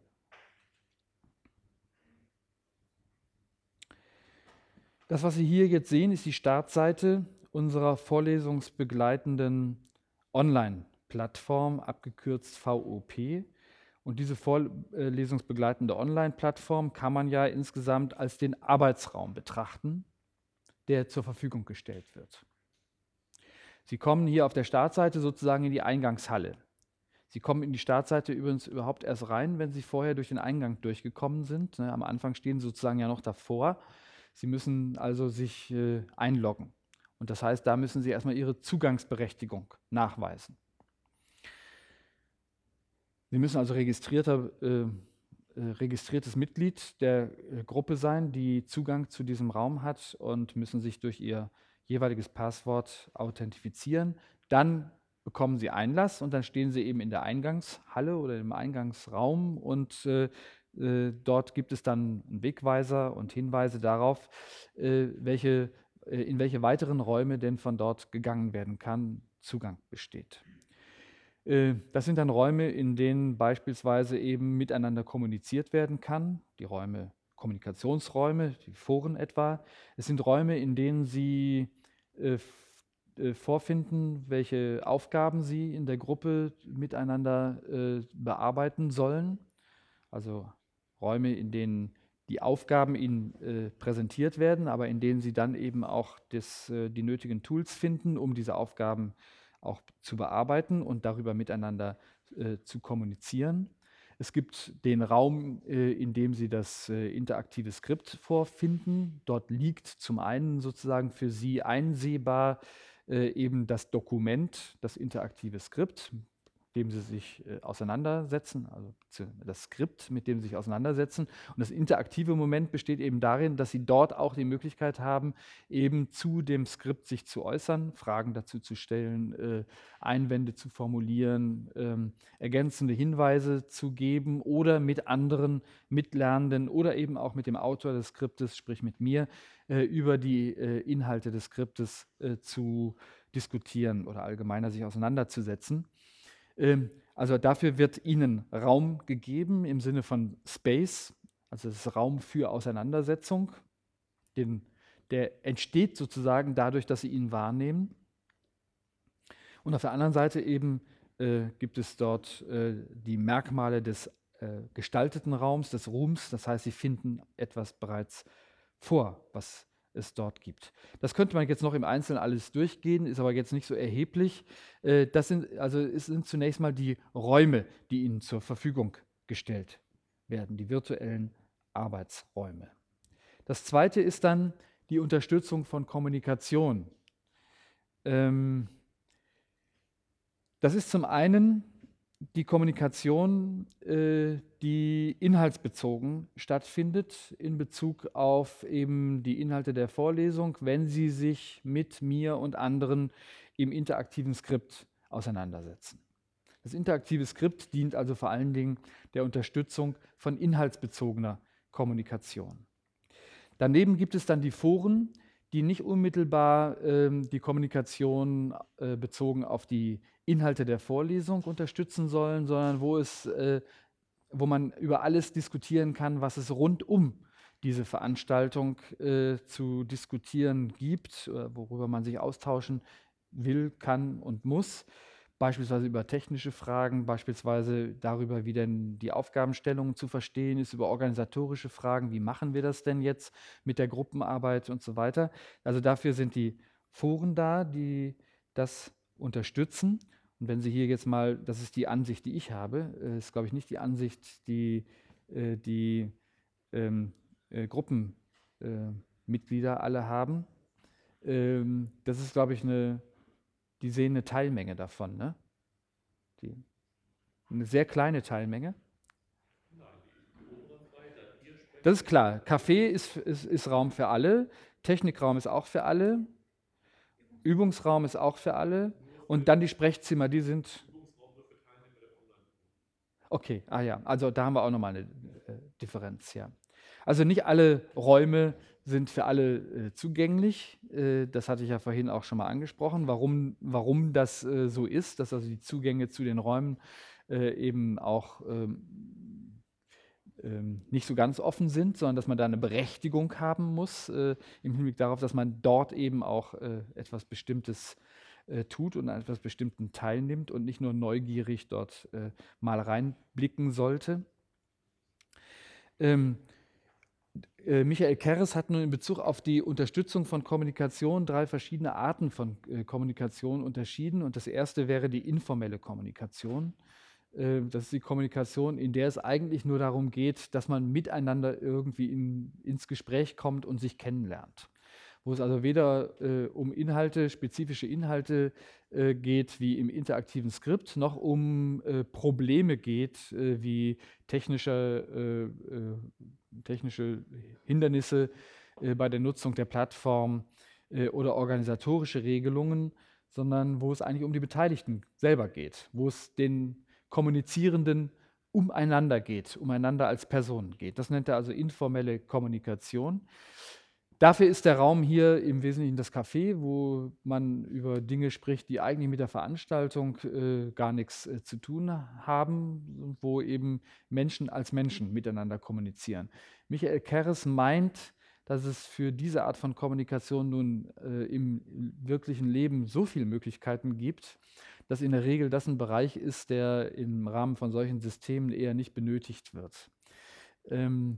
Das, was Sie hier jetzt sehen, ist die Startseite unserer vorlesungsbegleitenden Online-Plattform, abgekürzt V O P. Und diese vorlesungsbegleitende Online-Plattform kann man ja insgesamt als den Arbeitsraum betrachten, der zur Verfügung gestellt wird. Sie kommen hier auf der Startseite sozusagen in die Eingangshalle. Sie kommen in die Startseite übrigens überhaupt erst rein, wenn Sie vorher durch den Eingang durchgekommen sind. Ne, am Anfang stehen Sie sozusagen ja noch davor. Sie müssen also sich äh, einloggen. Und das heißt, da müssen Sie erstmal Ihre Zugangsberechtigung nachweisen. Sie müssen also registrierter, äh, äh, registriertes Mitglied der äh, Gruppe sein, die Zugang zu diesem Raum hat und müssen sich durch Ihr jeweiliges Passwort authentifizieren. Dann bekommen Sie Einlass und dann stehen Sie eben in der Eingangshalle oder im Eingangsraum und äh, äh, dort gibt es dann einen Wegweiser und Hinweise darauf, äh, welche, äh, in welche weiteren Räume denn von dort gegangen werden kann, Zugang besteht. Äh, Das sind dann Räume, in denen beispielsweise eben miteinander kommuniziert werden kann, die Räume, Kommunikationsräume, die Foren etwa. Es sind Räume, in denen Sie äh, äh, vorfinden, welche Aufgaben Sie in der Gruppe miteinander äh, bearbeiten sollen. Also Räume, in denen die Aufgaben Ihnen äh, präsentiert werden, aber in denen Sie dann eben auch das, äh, die nötigen Tools finden, um diese Aufgaben auch zu bearbeiten und darüber miteinander äh, zu kommunizieren. Es gibt den Raum, äh, in dem Sie das äh, interaktive Skript vorfinden. Dort liegt zum einen sozusagen für Sie einsehbar äh, eben das Dokument, das interaktive Skript, dem Sie sich äh, auseinandersetzen, also das Skript, mit dem Sie sich auseinandersetzen. Und das interaktive Moment besteht eben darin, dass Sie dort auch die Möglichkeit haben, eben zu dem Skript sich zu äußern, Fragen dazu zu stellen, äh, Einwände zu formulieren, ähm, ergänzende Hinweise zu geben oder mit anderen Mitlernenden oder eben auch mit dem Autor des Skriptes, sprich mit mir, äh, über die äh, Inhalte des Skriptes äh, zu diskutieren oder allgemeiner sich auseinanderzusetzen. Ähm, also dafür wird Ihnen Raum gegeben im Sinne von Space, also das ist Raum für Auseinandersetzung. Den, der entsteht sozusagen dadurch, dass Sie ihn wahrnehmen. Und auf der anderen Seite eben äh, gibt es dort äh, die Merkmale des äh, gestalteten Raums, des Rooms. Das heißt, Sie finden etwas bereits vor, was es dort gibt. Das könnte man jetzt noch im Einzelnen alles durchgehen, ist aber jetzt nicht so erheblich. Äh, das sind, also es sind zunächst mal die Räume, die Ihnen zur Verfügung gestellt werden, die virtuellen Arbeitsräume. Das Zweite ist dann die Unterstützung von Kommunikation. Ähm, das ist zum einen die Kommunikation, äh, die inhaltsbezogen stattfindet in Bezug auf eben die Inhalte der Vorlesung, wenn sie sich mit mir und anderen im interaktiven Skript auseinandersetzen. Das interaktive Skript dient also vor allen Dingen der Unterstützung von inhaltsbezogener Kommunikation. Daneben gibt es dann die Foren, die nicht unmittelbar ähm, die Kommunikation äh, bezogen auf die Inhalte der Vorlesung unterstützen sollen, sondern wo, es, äh, wo man über alles diskutieren kann, was es rund um diese Veranstaltung äh, zu diskutieren gibt, äh, worüber man sich austauschen will, kann und muss. Beispielsweise über technische Fragen, beispielsweise darüber, wie denn die Aufgabenstellung zu verstehen ist, über organisatorische Fragen, wie machen wir das denn jetzt mit der Gruppenarbeit und so weiter. Also dafür sind die Foren da, die das unterstützen. Und wenn Sie hier jetzt mal, das ist die Ansicht, die ich habe, äh, ist, glaube ich, nicht die Ansicht, die äh, die ähm, äh, Gruppenmitglieder alle haben. Ähm, das ist, glaube ich, eine, die sehen eine Teilmenge davon, ne? Die, eine sehr kleine Teilmenge. Das ist klar. Café ist, ist, ist Raum für alle, Technikraum ist auch für alle, Übungsraum ist auch für alle und dann die Sprechzimmer, die sind. Okay, ah ja, also da haben wir auch nochmal eine äh, Differenz, ja. Also nicht alle Räume sind für alle äh, zugänglich. Äh, das hatte ich ja vorhin auch schon mal angesprochen, warum, warum das äh, so ist, dass also die Zugänge zu den Räumen äh, eben auch ähm, ähm, nicht so ganz offen sind, sondern dass man da eine Berechtigung haben muss, äh, im Hinblick darauf, dass man dort eben auch äh, etwas Bestimmtes äh, tut und an etwas Bestimmten teilnimmt und nicht nur neugierig dort äh, mal reinblicken sollte. Ähm, äh, Michael Kerres hat nun in Bezug auf die Unterstützung von Kommunikation drei verschiedene Arten von äh, Kommunikation unterschieden. Und das erste wäre die informelle Kommunikation. Äh, das ist die Kommunikation, in der es eigentlich nur darum geht, dass man miteinander irgendwie in, ins Gespräch kommt und sich kennenlernt. Wo es also weder äh, um Inhalte, spezifische Inhalte äh, geht, wie im interaktiven Skript, noch um äh, Probleme geht, äh, wie technische, äh, äh, technische Hindernisse äh, bei der Nutzung der Plattform äh, oder organisatorische Regelungen, sondern wo es eigentlich um die Beteiligten selber geht, wo es den Kommunizierenden umeinander geht, umeinander als Personen geht. Das nennt er also informelle Kommunikation. Dafür ist der Raum hier im Wesentlichen das Café, wo man über Dinge spricht, die eigentlich mit der Veranstaltung äh, gar nichts äh, zu tun haben, wo eben Menschen als Menschen miteinander kommunizieren. Michael Kerres meint, dass es für diese Art von Kommunikation nun äh, im wirklichen Leben so viele Möglichkeiten gibt, dass in der Regel das ein Bereich ist, der im Rahmen von solchen Systemen eher nicht benötigt wird. Ähm,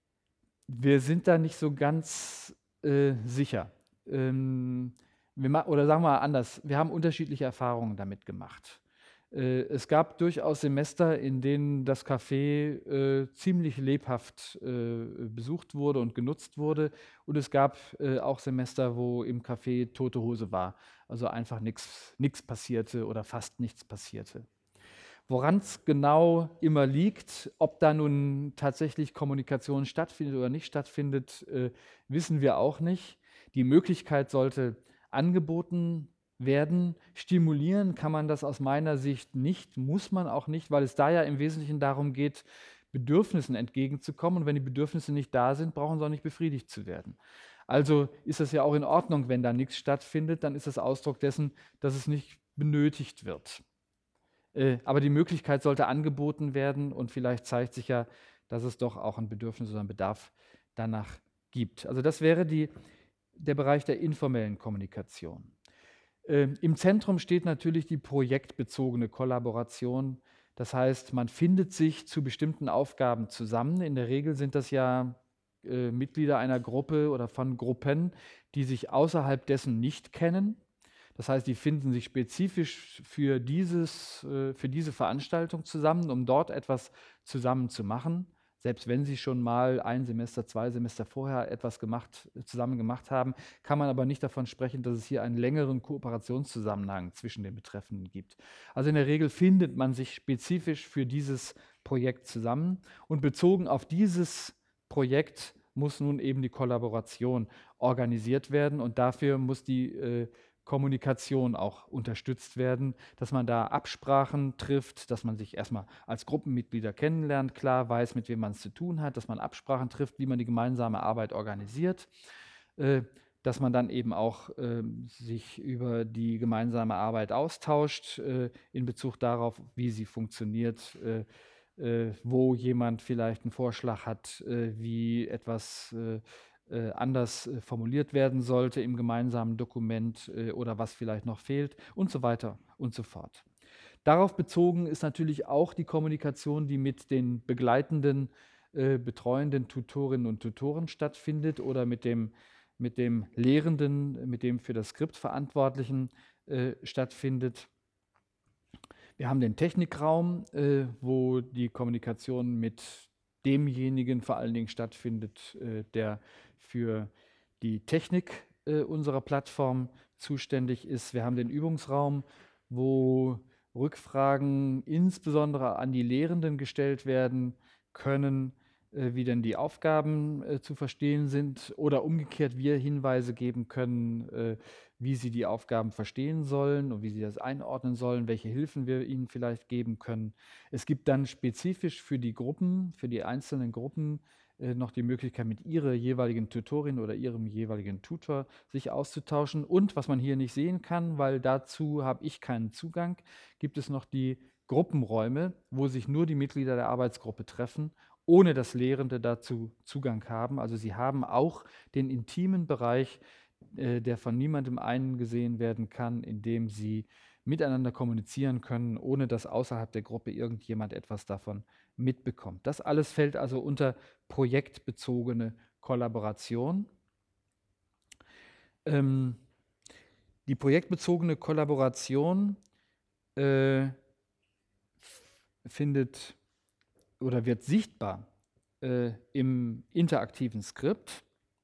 wir sind da nicht so ganz äh, sicher. Ähm, wir oder sagen wir mal anders, wir haben unterschiedliche Erfahrungen damit gemacht. Äh, es gab durchaus Semester, in denen das Café äh, ziemlich lebhaft äh, besucht wurde und genutzt wurde. Und es gab äh, auch Semester, wo im Café tote Hose war. Also einfach nichts passierte oder fast nichts passierte. Woran es genau immer liegt, ob da nun tatsächlich Kommunikation stattfindet oder nicht stattfindet, äh, wissen wir auch nicht. Die Möglichkeit sollte angeboten werden. Stimulieren kann man das aus meiner Sicht nicht, muss man auch nicht, weil es da ja im Wesentlichen darum geht, Bedürfnissen entgegenzukommen. Und wenn die Bedürfnisse nicht da sind, brauchen sie auch nicht befriedigt zu werden. Also ist es ja auch in Ordnung, wenn da nichts stattfindet, dann ist das Ausdruck dessen, dass es nicht benötigt wird. Äh, aber die Möglichkeit sollte angeboten werden und vielleicht zeigt sich ja, dass es doch auch ein Bedürfnis oder einen Bedarf danach gibt. Also das wäre die, der Bereich der informellen Kommunikation. Ähm, Im Zentrum steht natürlich die projektbezogene Kollaboration. Das heißt, man findet sich zu bestimmten Aufgaben zusammen. In der Regel sind das ja äh, Mitglieder einer Gruppe oder von Gruppen, die sich außerhalb dessen nicht kennen. Das heißt, die finden sich spezifisch für, dieses, äh, für diese Veranstaltung zusammen, um dort etwas zusammen zu machen. Selbst wenn Sie schon mal ein Semester, zwei Semester vorher etwas gemacht, zusammen gemacht haben, kann man aber nicht davon sprechen, dass es hier einen längeren Kooperationszusammenhang zwischen den Betreffenden gibt. Also in der Regel findet man sich spezifisch für dieses Projekt zusammen und bezogen auf dieses Projekt muss nun eben die Kollaboration organisiert werden und dafür muss die äh, Kommunikation auch unterstützt werden, dass man da Absprachen trifft, dass man sich erstmal als Gruppenmitglieder kennenlernt, klar weiß, mit wem man es zu tun hat, dass man Absprachen trifft, wie man die gemeinsame Arbeit organisiert, äh, dass man dann eben auch äh, sich über die gemeinsame Arbeit austauscht äh, in Bezug darauf, wie sie funktioniert, äh, äh, wo jemand vielleicht einen Vorschlag hat, äh, wie etwas äh, äh, anders äh, formuliert werden sollte im gemeinsamen Dokument äh, oder was vielleicht noch fehlt und so weiter und so fort. Darauf bezogen ist natürlich auch die Kommunikation, die mit den begleitenden, äh, betreuenden Tutorinnen und Tutoren stattfindet oder mit dem, mit dem Lehrenden, mit dem für das Skript Verantwortlichen äh, stattfindet. Wir haben den Technikraum, äh, wo die Kommunikation mit demjenigen vor allen Dingen stattfindet, äh, der für die Technik äh, unserer Plattform zuständig ist. Wir haben den Übungsraum, wo Rückfragen insbesondere an die Lehrenden gestellt werden können, äh, wie denn die Aufgaben äh, zu verstehen sind oder umgekehrt wir Hinweise geben können, äh, wie sie die Aufgaben verstehen sollen und wie sie das einordnen sollen, welche Hilfen wir ihnen vielleicht geben können. Es gibt dann spezifisch für die Gruppen, für die einzelnen Gruppen äh, noch die Möglichkeit, mit ihrer jeweiligen Tutorin oder ihrem jeweiligen Tutor sich auszutauschen. Und was man hier nicht sehen kann, weil dazu habe ich keinen Zugang, gibt es noch die Gruppenräume, wo sich nur die Mitglieder der Arbeitsgruppe treffen, ohne dass Lehrende dazu Zugang haben. Also sie haben auch den intimen Bereich, äh, der von niemandem eingesehen werden kann, indem sie miteinander kommunizieren können, ohne dass außerhalb der Gruppe irgendjemand etwas davon mitbekommt. Das alles fällt also unter projektbezogene Kollaboration. Ähm, die projektbezogene Kollaboration äh, findet oder wird sichtbar äh, im interaktiven Skript.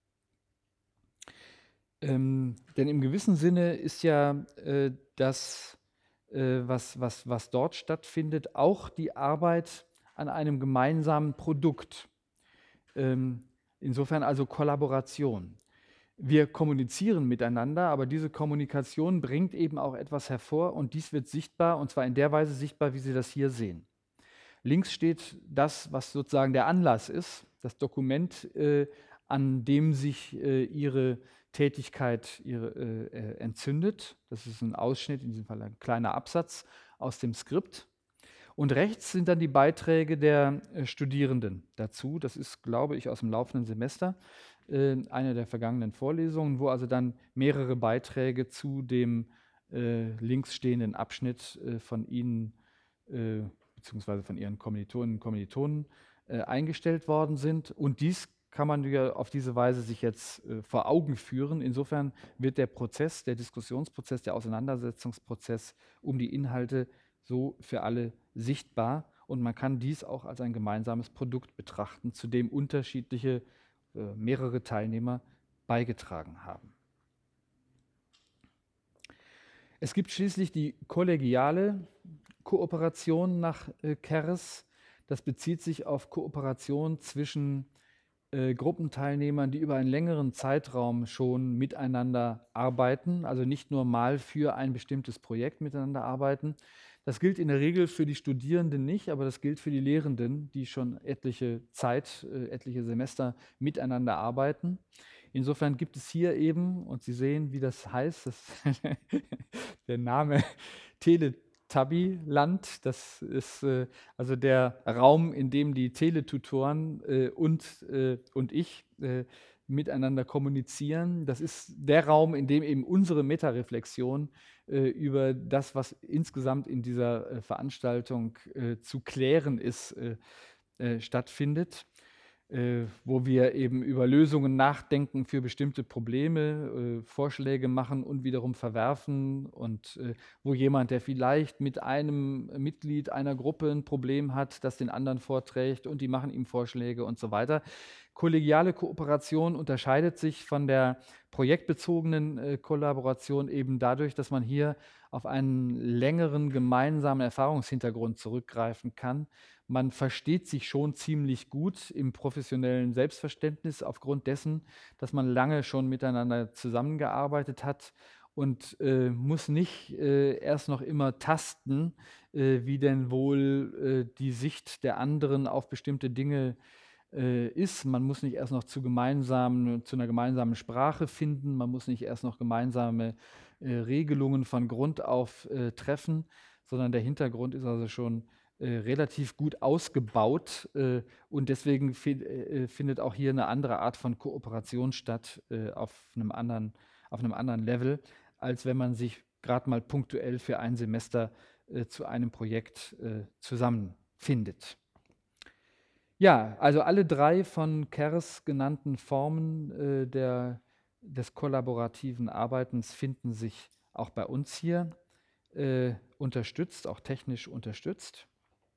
Ähm, denn im gewissen Sinne ist ja äh, das, äh, was, was, was dort stattfindet, auch die Arbeit an einem gemeinsamen Produkt. Ähm, insofern also Kollaboration. Wir kommunizieren miteinander, aber diese Kommunikation bringt eben auch etwas hervor und dies wird sichtbar, und zwar in der Weise sichtbar, wie Sie das hier sehen. Links steht das, was sozusagen der Anlass ist, das Dokument, äh, an dem sich äh, Ihre Tätigkeit ihre, äh, entzündet. Das ist ein Ausschnitt, in diesem Fall ein kleiner Absatz aus dem Skript. Und rechts sind dann die Beiträge der äh, Studierenden dazu. Das ist, glaube ich, aus dem laufenden Semester, äh, eine der vergangenen Vorlesungen, wo also dann mehrere Beiträge zu dem äh, links stehenden Abschnitt äh, von Ihnen äh, beziehungsweise von Ihren Kommilitoninnen und Kommilitonen äh, eingestellt worden sind. Und dies kann man ja auf diese Weise sich jetzt äh, vor Augen führen. Insofern wird der Prozess, der Diskussionsprozess, der Auseinandersetzungsprozess um die Inhalte so für alle sichtbar und man kann dies auch als ein gemeinsames Produkt betrachten, zu dem unterschiedliche, äh, mehrere Teilnehmer beigetragen haben. Es gibt schließlich die kollegiale Kooperation nach äh, Kers. Das bezieht sich auf Kooperation zwischen äh, Gruppenteilnehmern, die über einen längeren Zeitraum schon miteinander arbeiten, also nicht nur mal für ein bestimmtes Projekt miteinander arbeiten. Das gilt in der Regel für die Studierenden nicht, aber das gilt für die Lehrenden, die schon etliche Zeit, äh, etliche Semester miteinander arbeiten. Insofern gibt es hier eben, und Sie sehen, wie das heißt, das der Name Teletubby-Land, das ist äh, also der Raum, in dem die Teletutoren äh, und, äh, und ich äh, miteinander kommunizieren. Das ist der Raum, in dem eben unsere Metareflexion äh, über das, was insgesamt in dieser äh, Veranstaltung äh, zu klären ist, äh, äh, stattfindet. äh, wo wir eben über Lösungen nachdenken für bestimmte Probleme, äh, Vorschläge machen und wiederum verwerfen und äh, wo jemand, der vielleicht mit einem Mitglied einer Gruppe ein Problem hat, das den anderen vorträgt und die machen ihm Vorschläge und so weiter. Kollegiale Kooperation unterscheidet sich von der projektbezogenen äh, Kollaboration eben dadurch, dass man hier auf einen längeren gemeinsamen Erfahrungshintergrund zurückgreifen kann. Man versteht sich schon ziemlich gut im professionellen Selbstverständnis aufgrund dessen, dass man lange schon miteinander zusammengearbeitet hat und äh, muss nicht äh, erst noch immer tasten, äh, wie denn wohl äh, die Sicht der anderen auf bestimmte Dinge äh, ist. Man muss nicht erst noch zu, gemeinsamen, zu einer gemeinsamen Sprache finden, man muss nicht erst noch gemeinsame äh, Regelungen von Grund auf äh, treffen, sondern der Hintergrund ist also schon äh, relativ gut ausgebaut äh, und deswegen fi äh, findet auch hier eine andere Art von Kooperation statt äh, auf einem anderen, auf einem anderen Level, als wenn man sich gerade mal punktuell für ein Semester äh, zu einem Projekt äh, zusammenfindet. Ja, also alle drei von Kers genannten Formen äh, der, des kollaborativen Arbeitens finden sich auch bei uns hier äh, unterstützt, auch technisch unterstützt.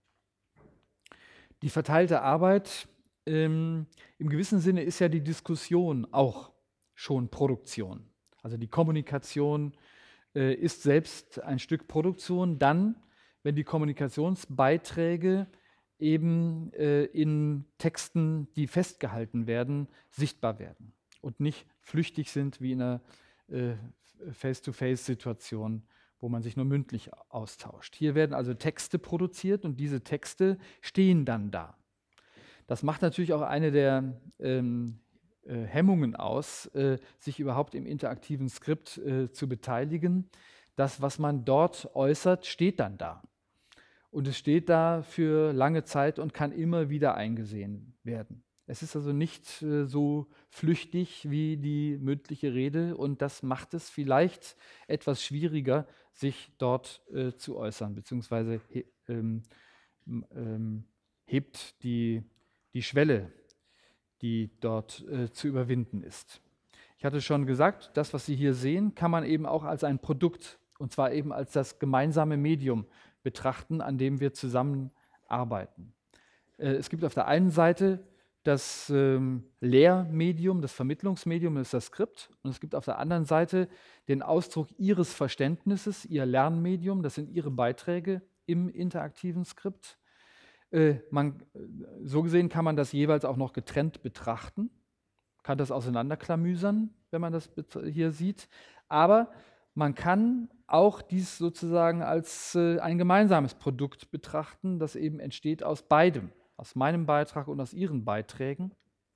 Die verteilte Arbeit, ähm, im gewissen Sinne ist ja die Diskussion auch schon Produktion. Also die Kommunikation äh, ist selbst ein Stück Produktion, dann, wenn die Kommunikationsbeiträge eben äh, in Texten, die festgehalten werden, sichtbar werden und nicht flüchtig sind wie in einer äh, Face-to-Face-Situation, wo man sich nur mündlich austauscht. Hier werden also Texte produziert und diese Texte stehen dann da. Das macht natürlich auch eine der ähm, äh, Hemmungen aus, äh, sich überhaupt im interaktiven Skript äh, zu beteiligen. Das, was man dort äußert, steht dann da. Und es steht da für lange Zeit und kann immer wieder eingesehen werden. Es ist also nicht äh, so flüchtig wie die mündliche Rede und das macht es vielleicht etwas schwieriger, sich dort äh, zu äußern, beziehungsweise he ähm, ähm, hebt die, die Schwelle, die dort äh, zu überwinden ist. Ich hatte schon gesagt, das, was Sie hier sehen, kann man eben auch als ein Produkt, und zwar eben als das gemeinsame Medium betrachten, an dem wir zusammenarbeiten. Äh, es gibt auf der einen Seite das ähm, Lehrmedium, das Vermittlungsmedium, das ist das Skript. Und es gibt auf der anderen Seite den Ausdruck Ihres Verständnisses, Ihr Lernmedium, das sind Ihre Beiträge im interaktiven Skript. Äh, man, so gesehen kann man das jeweils auch noch getrennt betrachten, kann das auseinanderklamüsern, wenn man das hier sieht. Aber man kann auch dies sozusagen als äh, ein gemeinsames Produkt betrachten, das eben entsteht aus beidem, aus meinem Beitrag und aus Ihren Beiträgen.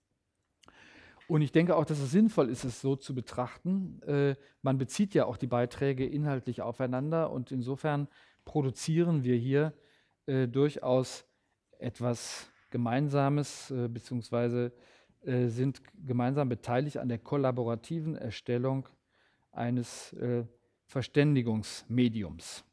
Und ich denke auch, dass es sinnvoll ist, es so zu betrachten. Äh, man bezieht ja auch die Beiträge inhaltlich aufeinander und insofern produzieren wir hier äh, durchaus etwas Gemeinsames, äh, beziehungsweise äh, sind gemeinsam beteiligt an der kollaborativen Erstellung eines äh, Verständigungsmediums.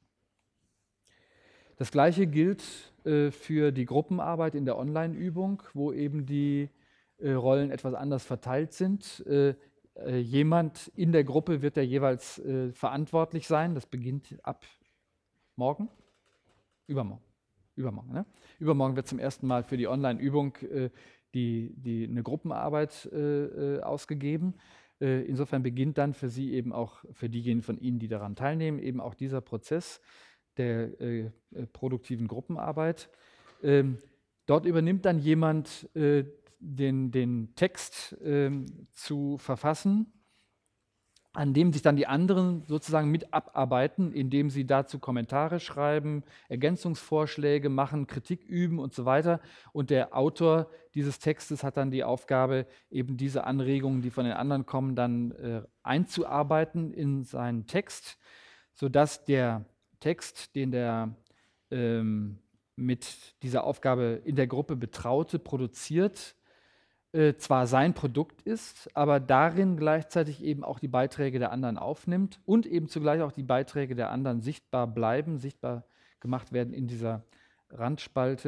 Das Gleiche gilt äh, für die Gruppenarbeit in der Online-Übung, wo eben die äh, Rollen etwas anders verteilt sind. Äh, äh, jemand in der Gruppe wird ja jeweils äh, verantwortlich sein. Das beginnt ab morgen, übermorgen. Übermorgen, ne? Übermorgen wird zum ersten Mal für die Online-Übung äh, die, die, eine Gruppenarbeit äh, äh, ausgegeben. Äh, insofern beginnt dann für Sie eben auch, für diejenigen von Ihnen, die daran teilnehmen, eben auch dieser Prozess der äh, produktiven Gruppenarbeit. Ähm, dort übernimmt dann jemand äh, den, den Text äh, zu verfassen, an dem sich dann die anderen sozusagen mit abarbeiten, indem sie dazu Kommentare schreiben, Ergänzungsvorschläge machen, Kritik üben und so weiter. Und der Autor dieses Textes hat dann die Aufgabe, eben diese Anregungen, die von den anderen kommen, dann äh, einzuarbeiten in seinen Text, sodass der Text, den der ähm, mit dieser Aufgabe in der Gruppe Betraute produziert, äh, zwar sein Produkt ist, aber darin gleichzeitig eben auch die Beiträge der anderen aufnimmt und eben zugleich auch die Beiträge der anderen sichtbar bleiben, sichtbar gemacht werden in dieser Randspalte,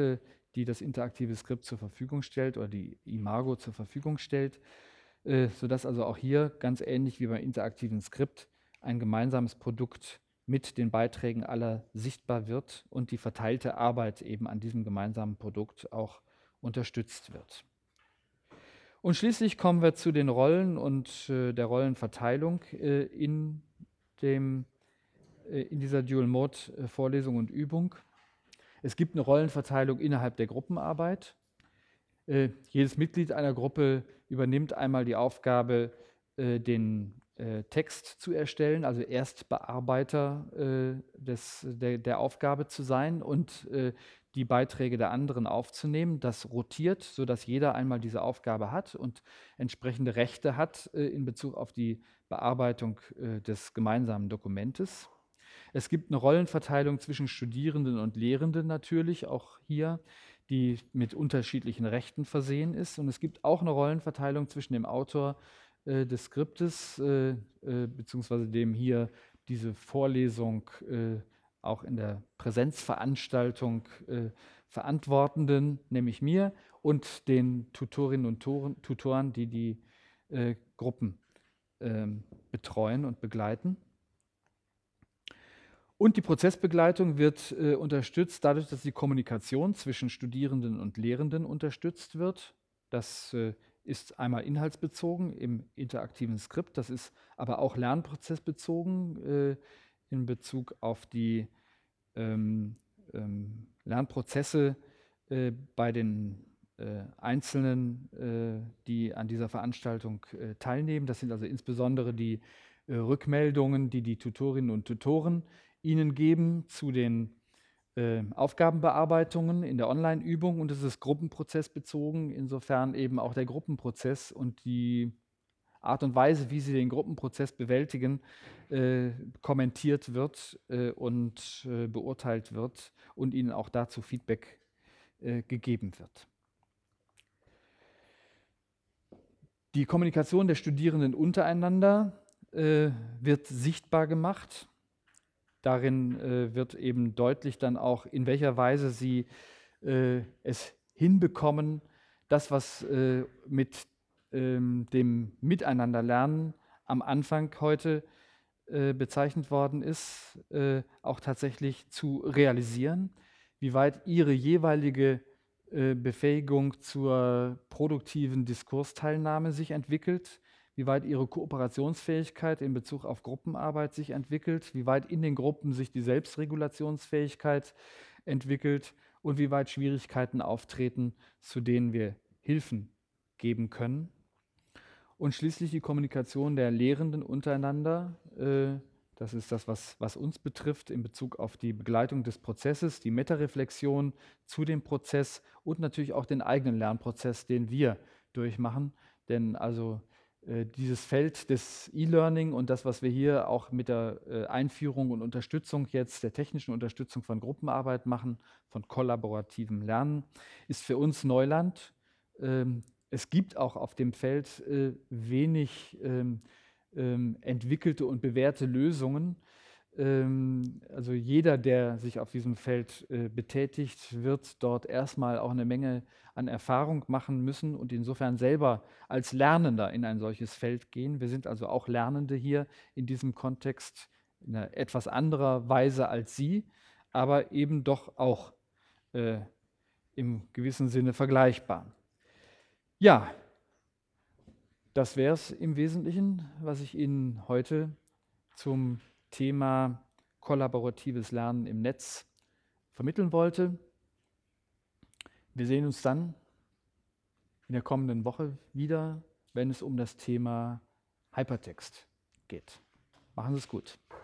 die das interaktive Skript zur Verfügung stellt oder die Imago zur Verfügung stellt, äh, sodass also auch hier ganz ähnlich wie beim interaktiven Skript ein gemeinsames Produkt mit den Beiträgen aller sichtbar wird und die verteilte Arbeit eben an diesem gemeinsamen Produkt auch unterstützt wird. Und schließlich kommen wir zu den Rollen und äh, der Rollenverteilung äh, in, dem, äh, in dieser Dual-Mode-Vorlesung und Übung. Es gibt eine Rollenverteilung innerhalb der Gruppenarbeit. Äh, jedes Mitglied einer Gruppe übernimmt einmal die Aufgabe, äh, den äh, Text zu erstellen, also Erstbearbeiter äh, des, der, der Aufgabe zu sein und äh, die Beiträge der anderen aufzunehmen. Das rotiert, sodass jeder einmal diese Aufgabe hat und entsprechende Rechte hat äh, in Bezug auf die Bearbeitung äh, des gemeinsamen Dokumentes. Es gibt eine Rollenverteilung zwischen Studierenden und Lehrenden natürlich, auch hier, die mit unterschiedlichen Rechten versehen ist. Und es gibt auch eine Rollenverteilung zwischen dem Autor äh, des Skriptes, äh, äh, beziehungsweise dem hier diese Vorlesung äh, auch in der Präsenzveranstaltung äh, Verantwortenden, nämlich mir, und den Tutorinnen und Toren, Tutoren, die die äh, Gruppen äh, betreuen und begleiten. Und die Prozessbegleitung wird äh, unterstützt dadurch, dass die Kommunikation zwischen Studierenden und Lehrenden unterstützt wird. Das äh, ist einmal inhaltsbezogen im interaktiven Skript, das ist aber auch lernprozessbezogen äh, in Bezug auf die ähm, ähm, Lernprozesse äh, bei den äh, Einzelnen, äh, die an dieser Veranstaltung äh, teilnehmen. Das sind also insbesondere die äh, Rückmeldungen, die die Tutorinnen und Tutoren Ihnen geben zu den äh, Aufgabenbearbeitungen in der Online-Übung, und es ist gruppenprozessbezogen, insofern eben auch der Gruppenprozess und die Art und Weise, wie Sie den Gruppenprozess bewältigen, äh, kommentiert wird äh, und äh, beurteilt wird und Ihnen auch dazu Feedback äh, gegeben wird. Die Kommunikation der Studierenden untereinander äh, wird sichtbar gemacht. Darin äh, wird eben deutlich dann auch, in welcher Weise sie äh, es hinbekommen, das, was äh, mit ähm, dem Miteinanderlernen am Anfang heute äh, bezeichnet worden ist, äh, auch tatsächlich zu realisieren, wie weit ihre jeweilige äh, Befähigung zur produktiven Diskursteilnahme sich entwickelt, wie weit ihre Kooperationsfähigkeit in Bezug auf Gruppenarbeit sich entwickelt, wie weit in den Gruppen sich die Selbstregulationsfähigkeit entwickelt und wie weit Schwierigkeiten auftreten, zu denen wir Hilfen geben können. Und schließlich die Kommunikation der Lehrenden untereinander. Äh, das ist das, was, was uns betrifft in Bezug auf die Begleitung des Prozesses, die Metareflexion zu dem Prozess und natürlich auch den eigenen Lernprozess, den wir durchmachen. Denn also äh, dieses Feld des E-Learning und das, was wir hier auch mit der äh, Einführung und Unterstützung jetzt, der technischen Unterstützung von Gruppenarbeit machen, von kollaborativem Lernen, ist für uns Neuland. Ähm, Es gibt auch auf dem Feld äh, wenig ähm, ähm, entwickelte und bewährte Lösungen. Ähm, also jeder, der sich auf diesem Feld äh, betätigt, wird dort erstmal auch eine Menge an Erfahrung machen müssen und insofern selber als Lernender in ein solches Feld gehen. Wir sind also auch Lernende hier in diesem Kontext in einer etwas anderer Weise als Sie, aber eben doch auch äh, im gewissen Sinne vergleichbar. Ja, das wäre es im Wesentlichen, was ich Ihnen heute zum Thema kollaboratives Lernen im Netz vermitteln wollte. Wir sehen uns dann in der kommenden Woche wieder, wenn es um das Thema Hypertext geht. Machen Sie es gut.